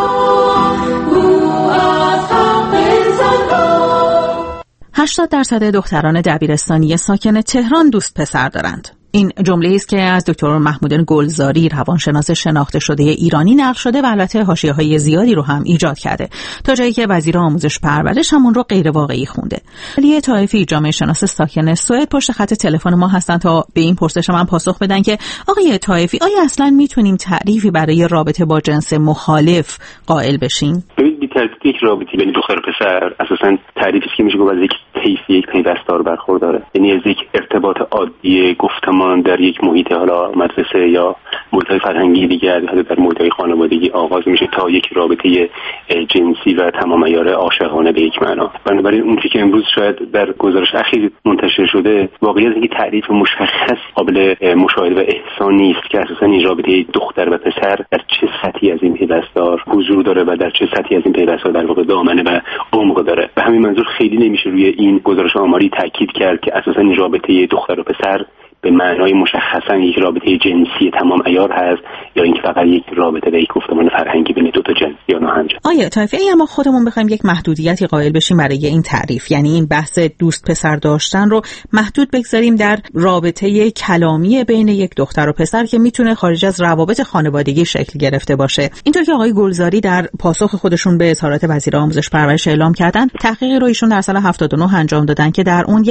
80% دختران دبیرستانی ساکن تهران دوست پسر دارند. این جمله است که از دکتر محمود گلزاری، روانشناس شناخته شده ایرانی نقل شده و البته حاشیه‌های زیادی رو هم ایجاد کرده، تا جایی که وزیر آموزش پرورش همون رو غیر واقعی خونده. علی طائفی، جامعه شناس ساکن سوئد، پشت خط تلفن ما هستن تا به این پرسش من پاسخ بدن که آقای طائفی، آیا اصلا میتونیم تعریفی برای رابطه با جنس مخالف قائل بشیم؟
یک رابطه بین دختر و پسر اساساً تعریفی که میشه گفت از یک یک پیوستار برخورداره، یعنی از یک ارتباط عادی گفتمان در یک محیط حالا مدرسه یا محیط فرهنگی دیگر یا در محیط خانوادگی آغاز میشه تا یک رابطه جنسی و تمام عیار عاشقانه به یک معنا. بنابراین اون چیزی که امروز شاید در گزارش اخیر منتشر شده واقعا اینکه تعریف مشخص قابل مشاهده و احسان نیست که اساساً این رابطه دختر و پسر در چه سطحی از این پیوستار حضور داره و در چه سطحی از این پیوستار در واقع دامنه و عمق داره. به همین منظور خیلی نمیشه روی این گزارش آماری تاکید کرد که اساساً این رابطه دختر و پسر به معنای مشخصاً یک رابطه جنسی تمام عیار هست یا اینکه فقط یک رابطه به یک گفتمان فرهنگی بین دو تا جنس یا ناهمجنس.
آیا طایفی اما خودمون بخوایم یک محدودیتی قائل بشیم برای این تعریف، یعنی این بحث دوست پسر داشتن رو محدود بگذاریم در رابطه کلامی بین یک دختر و پسر که میتونه خارج از روابط خانوادگی شکل گرفته باشه، اینطور که آقای گلزاری در پاسخ خودشون به اظهارات وزیر آموزش پرورش اعلام کردن، تحقیقی رو ایشون در سال 79 انجام دادن که در اون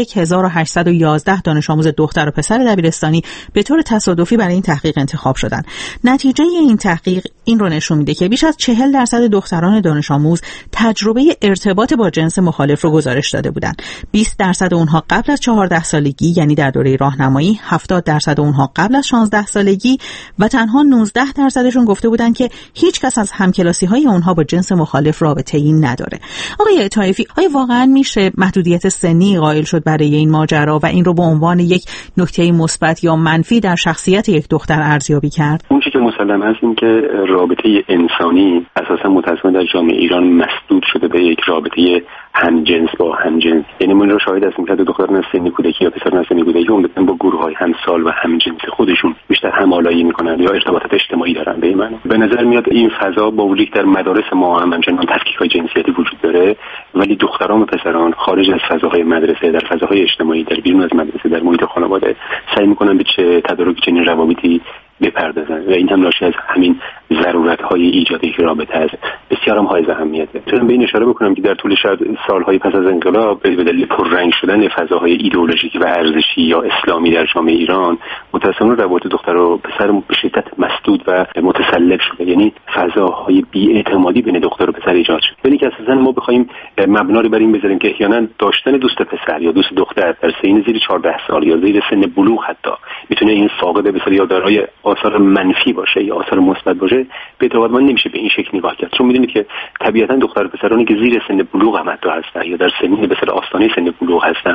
1811 دانش آموز دختر و پسر دبیرستانی به طور تصادفی برای این تحقیق انتخاب شدن. نتیجه این تحقیق این رو نشون میده که بیش از 40% دختران دانش آموز تجربه ارتباط با جنس مخالف رو گزارش داده بودن. 20% اونها قبل از 14 سالگی یعنی در دوره راهنمایی، 70% اونها قبل از 16 سالگی و تنها 19% گفته بودن که هیچ کس از همکلاسی‌های اونها با جنس مخالف رابطه‌ای نداره. آقای طائفی، آیا واقعا میشه محدودیت سنی قائل شد برای این ماجرا و این رو به عنوان یک نکته مثبت یا منفی در شخصیت یک دختر ارزیابی کرد؟
اون چیزی که مسلم هست این که رابطه انسانی اساسا متأسفانه در جامعه ایران مسدود شده به یک رابطه همجنس با همجنس. یعنی ما رو شاهد هستیم که دختران سنی کودکی یا پسران سنی کودکی عمدتاً با گروه‌های همسال و همجنس خودشون بیشتر همالایی میکنن یا ارتباطات اجتماعی دارن. به این معنی به نظر میاد این فضا با وجود در مدارس ما هم همچنان تفکیک‌های جنسیتی وجود داره، ولی دختران و پسران خارج از فضاهای مدرسه، در فضاهای اجتماعی، در بیرون از مدرسه، در محیط خانواده سعی میکنن به چه تدارک چنین روابطی بپردازن و این هم ناشی از همین ضرورت‌های ایجاد یک رابطه است. بسیار هم حائز اهمیته. چون به این اشاره بکنم که در طول شاید سالهای پس از انقلاب به دلیل پررنگ شدن فضاهای ایدئولوژیکی و ارزشی یا اسلامی در جامعه ایران متأسفانه روابط دختر و پسر به شدت مسدود و متسلب شده، یعنی فضاهای بی‌اعتمادی بین دختر و پسر ایجاد شد. یعنی که اساساً ما بخوایم مبنا رو بر این بذاریم که احیانا داشتن دوست پسر یا دوست دختر در سن زیر 14 سال یا زیر سن بلوغ حتی میتونه این فاقد به اصطلاح یا دارای آثار منفی باشه یا آثار مثبت باشه، به اعتقاد من نمیشه به این شکل نگاه کرد. چون میدونید که طبیعتا دختر و پسرانی که زیر سن بلوغ هم حتی هستن یا در سنین به اصطلاح آستانه سن بلوغ هستن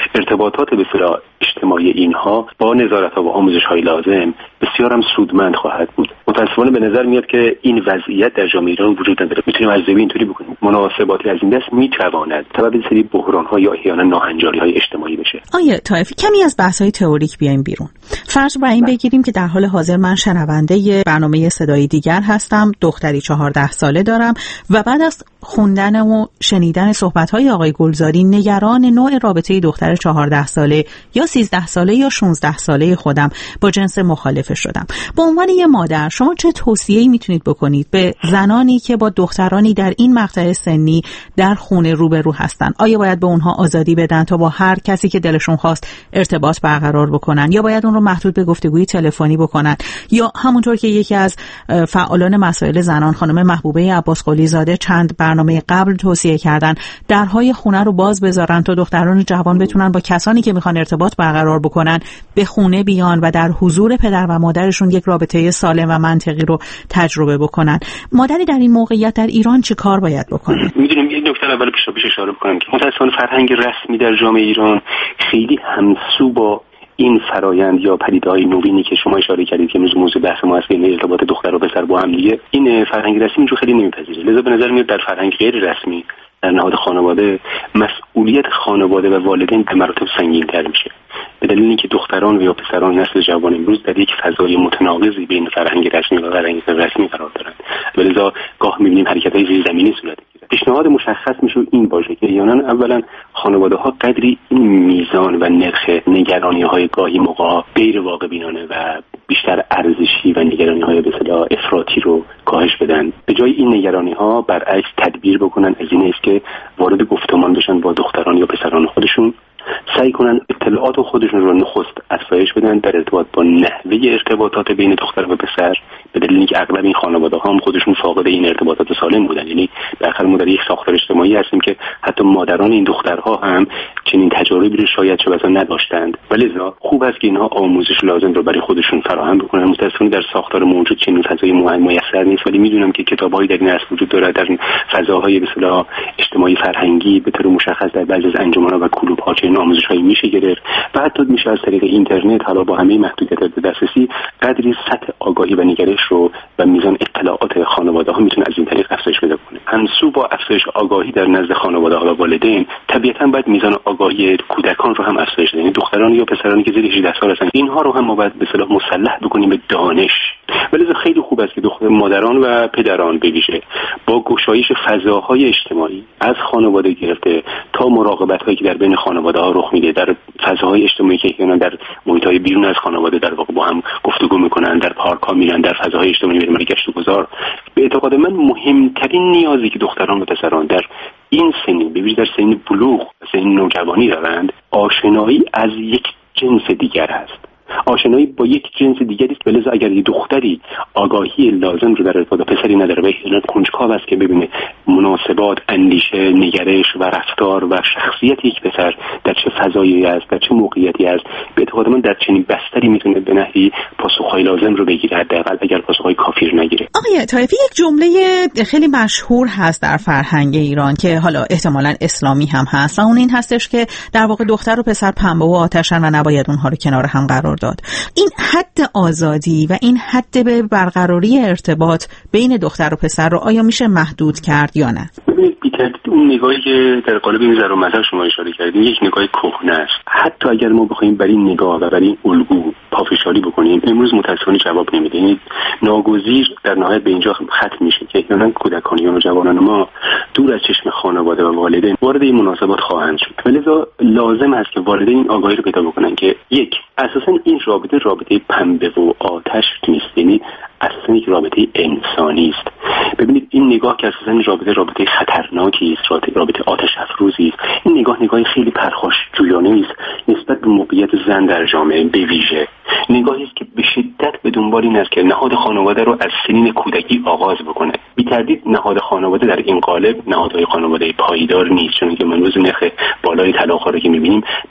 ارتباطات به اصطلاح اجتماعی اینها با نظارت‌ها و آموزش‌های لازم بسیار هم سودمند خواهد بود. متأسفانه به نظر میاد که این وضعیت در جامعه ایران وجود نداره. میتونیم ارزیابی اینطوری بکنیم مناسباتی از این دست میتواند سبب سری بحران‌ها یا احیانا ناهنجاری‌های اجتماعی بشه.
آیه طائفی، کمی از بحث‌های تئوریک بیایم بیرون. فرض بر این بگیریم که در حال حاضر من شنونده برنامه صدای دیگر هستم، دختری 14 ساله دارم و بعد از خوندن و شنیدن صحبت‌های آقای گلزاری نگران نوع رابطه دختر 14 ساله یا 13 ساله یا 16 ساله خودم با جنس مخالف شدم. به عنوان یه مادر شما چه توصیه‌ای میتونید بکنید به زنانی که با دخترانی در این مقطع سنی در خونه روبرو هستن؟ آیا باید به اونها آزادی بدن تا با هر کسی که دلشون خواست ارتباط برقرار بکنن یا باید اون رو محدود به گفتگوی تلفنی بکنن؟ یا همونطور که یکی از فعالان مسائل زنان خانم محبوبه عباسقلی زاده چند برنامه قبل توصیه کردن درهای خونه رو باز بذارن تا دختران جوان بتونن با کسانی که میخوان ارتباط برقرار بکنن به خونه بیان و در حضور پدر و مادرشون یک رابطه سالم و منطقی رو تجربه بکنن. مادری در این موقعیت در ایران چه کار باید بکنه؟
میدونیم یه نکته اول پیش اشاره بکنم که متأسفانه فرهنگ رسمی در جامعه ایران خیلی همسو با این فرایند یا پدیده‌های نوینی که شما اشاره کردید که موضوع بحث ما است، این ارتباط دختر و پسر با هم دیگه، این فرهنگ رسمی رو خیلی نمیپذیره. لذا به نظر میاد در فرهنگ غیر رسمی در نهاد خانواده مسئولیت خانواده و والدین به مراتب سنگین‌تر میشه، به دلیل اینکه دختران یا پسران نسل جوان امروز در یک فضای متناقضی بین فرهنگ رسمی و فرهنگ غیر رسمی قرار دارند. لذا گاه می‌بینیم حرکت‌های زیرزمینی صورت می‌گیرد. پیشنهاد مشخص میشه این باشه که احیانا اولا خانواده‌ها قدری این میزان و نرخ نگرانی‌های گاهی موقع غیر واقع بینانه و بیشتر ارزشی و نگرانی‌های به اصطلاح افراطی رو کاهش بدن. به جای این نگرانی‌ها برعکس تدبیر بکنن از این است که وارد گفتمان بشن با دختران یا پسران خودشون، سعی کنن اطلاعات خودشون رو نخست افزایش بدن در ارتباط با نحوه ارتباطات بین دختر و پسر، به دلیل اینکه اغلب این خانواده‌ها هم خودشون فاقد این ارتباطات سالم بودن. یعنی بالاخره ما در یک ساختار اجتماعی هستیم که حتی مادران این دخترها هم چنین تجاربی رو شاید چه بسا نداشتند، ولذا خوب است که اینها آموزش لازم رو برای خودشون فراهم بکنن. متأسفانه در ساختار موجود چنین فضای میسر نیست، ولی میدونم که کتاب‌هایی در این اصل وجود داره، در فضاهای به اصطلاح اجتماعی فرهنگی به طور مشخص در بعضی از انجمن‌ها و کلوب‌ها چنین آموزش‌هایی میشه گرفت و حتی میشه از طریق اینترنت حالا با همه محدودیت‌های دسترسی قدری سطح آگاهی و نگرش رو و میزان اطلاعات خانواده‌ها میتونه از این طریق افزایش پیدا کنه. همسو با افزایش آگاهی در نزد خانواده‌ها و والدین، طبیعتاً باید میزان آگاهی کودکان رو هم افزایش بدیم. دختران یا پسرانی که زیر 18 سال هستن اینها رو هم ما باید به اصطلاح مسلح بکنیم به دانش. ولی خیلی خوب است که مادران و پدران به ویژه با گشایش فضاهای اجتماعی از خانواده گرفته تا مراقبت‌هایی که در بین خانواده‌ها رخ میده، در فضاهای اجتماعی که احیانا در محیط‌های بیرون از خانواده در واقع با هم گفتگو میکنن، در پارک‌ها میرن، در فضاهای اجتماعی میرن گشت و گذار. به اعتقاد من مهمترین نیازی که دختران و پسران در این سنی به ویژه در سن بلوغ و سن نوجوانی دارند آشنایی از یک جنس دیگر است. آشنایی با یک جنس دیگری است. ولذا اگر یه دختری آگاهی لازم رو در ارتباط پسری نداره و احیانا کنجکاو است که ببینه مناسبات، اندیشه، نگرش و رفتار و شخصیت یک پسر در چه فضایی است، در چه موقعیتی است، به اعتقاد من در چنین بستری میتونه به نحوی پاسخهای لازم رو بگیره، حداقل اگر پاسخهای کافی رو نگیره.
آقای طائفی، یک جمله خیلی مشهور هست در فرهنگ ایران که حالا احتمالاً اسلامی هم هست و اون این هستش که در واقع دختر و پسر پنبه و آتشن و نباید اونها رو کنار هم قرار داد. این حد آزادی و این حد به برقراری ارتباط بین دختر و پسر رو آیا میشه محدود کرد یا نه؟
ببینید اون نگاهی که در قالب این ضرب المثل شما اشاره کردید یک نگاه کهنه است. حتی اگر ما بخوایم بر این نگاه و بر این الگو پافشاری بکنیم امروز متأسفانه جواب نمیده. یعنی ناگزیر در نهایت به اینجا ختم میشه که احیانا کودکان یا جوانان ما دور از چشم خانواده و والدین وارد این مناسبات خواهند شد. ولذا لازم است که والدین این آگاهی رو پیدا بکنن که یک، اساسا این رابطه پنبه و آتش نیست، یعنی اصلا یک رابطه انسانی است. ببینید این نگاه که اساسا رابطه خطرناکی است، رابطه آتش افروزی است، این نگاه خیلی پرخاشجویانه است نسبت به موقعیت زن در جامعه. به ویژه نگاهی است که به شدت به دنبال این است که نهاد خانواده رو از سنین کودکی آغاز بکنه. بی تردید نهاد خانواده در این قالب نهادهای خانواده پایدار نیست، چون که امروز نرخ بالای طلاق رو که می‌بینیم بخش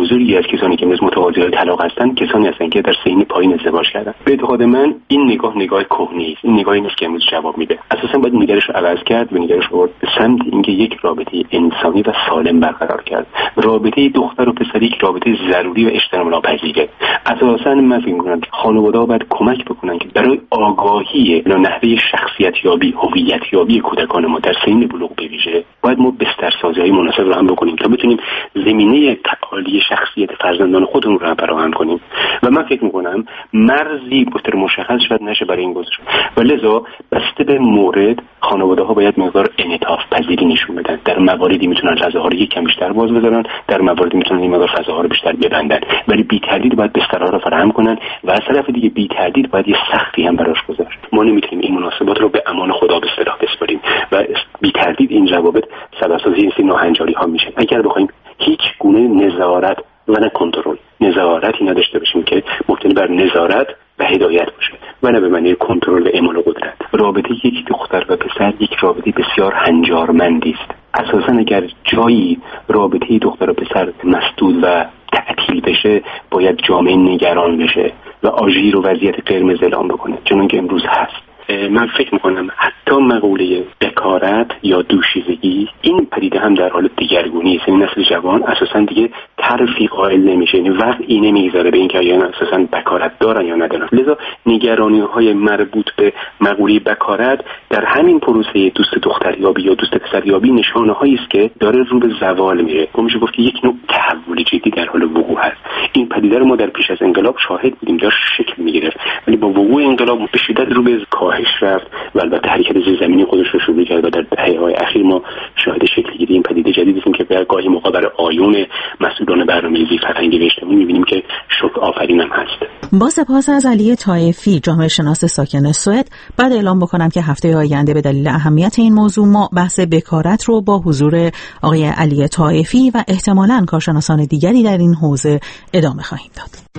بزرگی از کسانی که مثل متقاضیان طلاق هستند کسانی هستند که در سن پایین ازدواج کردن. به اعتقاد من این نگاه کهنه است. این نگاهی نیست که امروز جواب میده. اساسا باید نگرش رو عوض کرد و نگرش رو به سمت اینکه یک رابطه انسانی و سالم برقرار کرد. رابطه دختر و پسر یک رابطه ضروری و احترام ناپذیره. اساسا من فکر می‌کنم خانواده‌ها باید کمک بکنن که برای آگاهی نحوه شخصیت یابی، هویت یابی کودکان ما در سن بلوغ بویژه باید ما بسترسازی‌های مناسب رو هم بکنیم تا بتونیم زمینه تعالی شخصیت فرزندان خودمون رو فراهم کنیم. و من فکر می‌کنم مرزی بهتر مشخص شد نشه برای این گذر. و لذا بسته به مورد خانواده‌ها باید مقدار انعطاف پذیری نشون بدن. در مواردی میتونن فضاها رو یک کم بیشتر باز بذارن، در مواردی میتونن این مقدار فضاها رو بیشتر ببندن، ولی بی تردید باید بسترها رو فراهم کنن و از طرف دیگه بی تردید باید یه سختی هم براش گذاشت. ما نمیتونیم این مناسبات رو به امان خدا به اصطلاح بسپاریم و بی تردید این روابط سببسازی این ناهنجاری ها میشه. اگر بخوایم هیچ گونه نظارت و نه کنترل، نظارتی نداشته باشیم که مبتنی بر نظارت و هدایت باشه و نه به معنی کنترل و اعمال قدرت. رابطه یک دختر و پسر یک رابطه بسیار هنجارمندی است. اساسا اگر جایی رابطه دختر و پسر مسدود و تعطیل بشه باید جامعه نگران بشه و آژیر و وضعیت قرمز اعلام بکنه، چون که امروز هست. من فکر میکنم حتی مقوله بکارت یا دوشیزگی این پدیده هم در حال دیگرگونی است. این نسل جوان اساسا دیگه طرفی قائل نمیشه، یعنی وقتی نمیگذاره به اینکه آیا اساسا بکارت دارن یا ندارن. لذا نگرانی‌های مربوط به مقوله بکارت در همین پروسه دوست دختریابی یا دوست پسریابی نشانه‌هایی است که داره رو به زوال میره. میشه گفت که یک نوع تحول جدی در حال وقوع هست. این پدیده رو ما در پیش از انقلاب شاهد بودیم، داشت شکل میگرفت، ولی با وقوع انقلاب به شدت رو به کاهش رفت و البته حرکت زیرزمینی خودش رو شروع کرد و در دهه‌های اخیر ما شاهد شکل‌گیری این پدیده جدیدی هستیم که به گاهی موقع برای آیون مسئولان برنامه‌ریزی فرهنگی و اجتماعی می‌بینیم که شوک آفرین هم هست.
با سپاس از علی طایفی، جامعه شناس ساکن سوئد، بعد اعلام بکنم که هفته آینده به دلیل اهمیت این موضوع ما بحث بکارت رو با حضور آقای علی طایفی و احتمالاً کارشناسان دیگری در این حوزه ادامه خواهیم داد.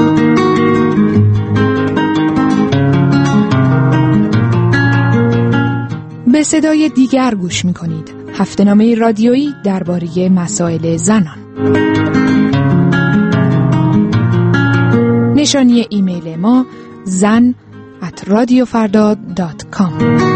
به صدای دیگر گوش می‌کنید. هفته‌نامه رادیویی درباره مسائل زنان. نشانی ایمیل ما zan@radiofarda.com.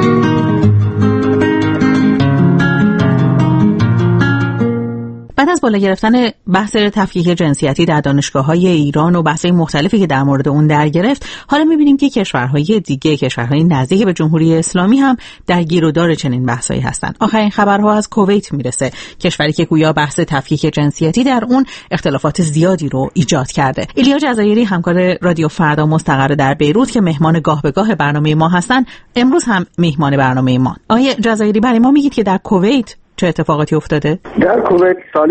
بعد از بالا گرفتن بحث تفکیک جنسیتی در دانشگاه‌های ایران و بحث‌های مختلفی که در مورد اون در گرفت، حالا می‌بینیم که کشورهای دیگه، کشورهای نزدیک به جمهوری اسلامی هم درگیر و دار چنین بحثایی هستند. آخرین خبرها از کویت میرسه، کشوری که گویا بحث تفکیک جنسیتی در اون اختلافات زیادی رو ایجاد کرده. ایلیا جزایری، همکار رادیو فردا مستقر در بیروت که مهمان گاه به گاه برنامه ما هستن، امروز هم مهمان برنامه ما. آقای جزایری، برای ما میگید که در کویت چه اتفاقاتی افتاده؟
در کویت سال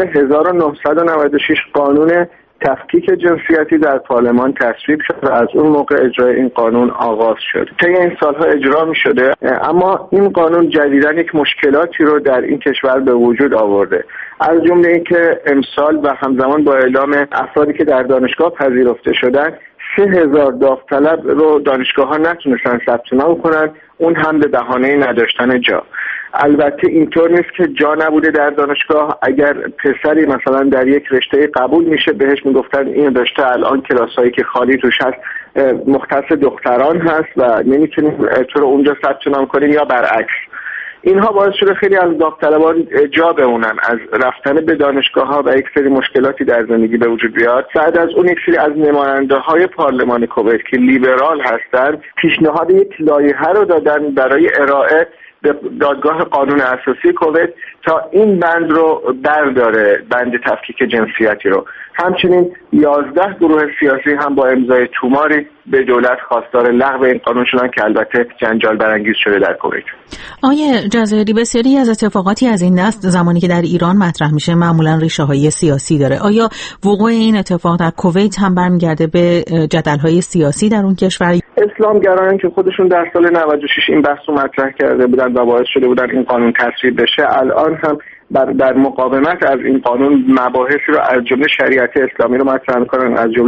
1996 قانون تفکیک جنسیتی در پارلمان تصویب شد و از اون موقع اجرای این قانون آغاز شد. طی این سالها اجرا می شده، اما این قانون جدیداً یک مشکلاتی رو در این کشور به وجود آورده. از جمله اینکه امسال و همزمان با اعلام افرادی که در دانشگاه پذیرفته شدن 3000 داوطلب رو دانشگاه‌ها نتونستن ثبت نام کنن، اون هم به بهانه نداشتن جا. البته اینطور نیست که جا نبوده در دانشگاه. اگر پسری مثلا در یک رشته قبول میشه بهش میگفتن این رشته الان کلاسایی که خالی توش هست مختص دختران هست و نمیتونیم تو رو اونجا ثبت نام کنیم یا برعکس. اینها باعث شده خیلی از داوطلبان جا بمونن، از رفتن به دانشگاه‌ها و یک سری مشکلاتی در زندگی به وجود بیاد. بعد از اون یک سری از نماینده‌های پارلمان کویت که لیبرال هستن پیشنهاد یک لایحه رو دادن برای ارائه به دادگاه قانون اساسی کویت تا این بند رو برداره، بند تفکیک جنسیتی رو. همچنین 11 گروه سیاسی هم با امضای توماری به دولت خواستار لغو این قانون شدن که البته جنجال برانگیز شده در کویت.
آیه جزایری، بسیاری از اتفاقاتی از این دست زمانی که در ایران مطرح میشه معمولا ریشه‌های سیاسی داره. آیا وقوع این اتفاق در کویت هم برمیگرده به جدل‌های سیاسی در اون کشور؟
اسلامگرایان که خودشون در سال 96 این بحث رو مطرح کرده بودن و باعث شده بودن این قانون تصویب بشه، الان هم در مقاومت از این قانون مباحثی رو از جمله شریعت اسلامی رو مطرح می‌کنن، از جمله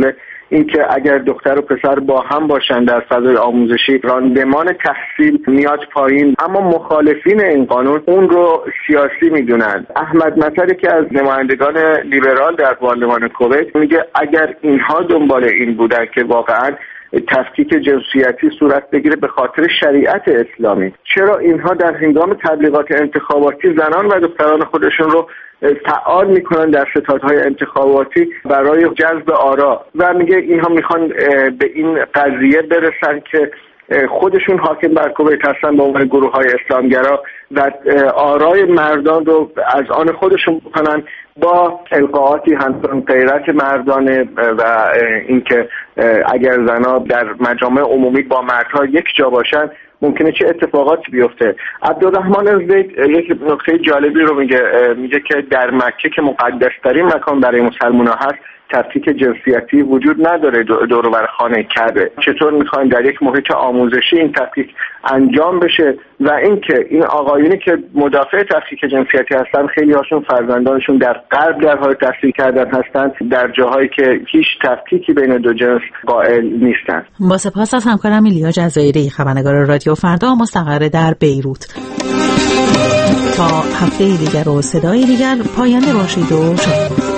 اینکه اگر دختر و پسر با هم باشن در فضای آموزشی راندمان تحصیل میاد پایین، اما مخالفین این قانون اون رو سیاسی میدونن. احمد مطری که از نمایندگان لیبرال در پارلمان کویت میگه اگر اینها دنبال این بودن که واقعا تفکیک جنسیتی صورت بگیره به خاطر شریعت اسلامی، چرا اینها در هنگام تبلیغات انتخاباتی زنان و دختران خودشون رو فعال میکنن در ستادهای انتخاباتی برای جذب آرا؟ و میگه اینها میخوان به این قضیه برسن که خودشون حاکم بر کویت هستن به عنوان گروه‌های اسلامگرا و آرای مردان رو از آن خودشون بکنن با القاءاتی همچون غیرت مردانه و اینکه اگر زنها در مجامع عمومی با مردها یک جا باشن ممکنه چه اتفاقاتی بیفته. عبدالرحمن الزید یک نکته جالبی رو میگه که در مکه که مقدس‌ترین مکان برای مسلمان‌ها هست تفکیک جنسیتی وجود نداره دور و بر خانه کعبه. چطور میخواین در یک محیط آموزشی این تفکیک انجام بشه؟ و اینکه این آقایونی که مدافع تفکیک جنسیتی هستن خیلی هاشون فرزندانشون در غرب در حال تحصیل کردن هستن در جاهایی که هیچ تفکیکی بین دو جنس قائل نیستن.
با سپاس از همکارم ایلیا جزایری، خبرنگار رادیو فردا مستقر در بیروت. تا هفته دیگر و صدای دیگر، پاینده باشید و شاد.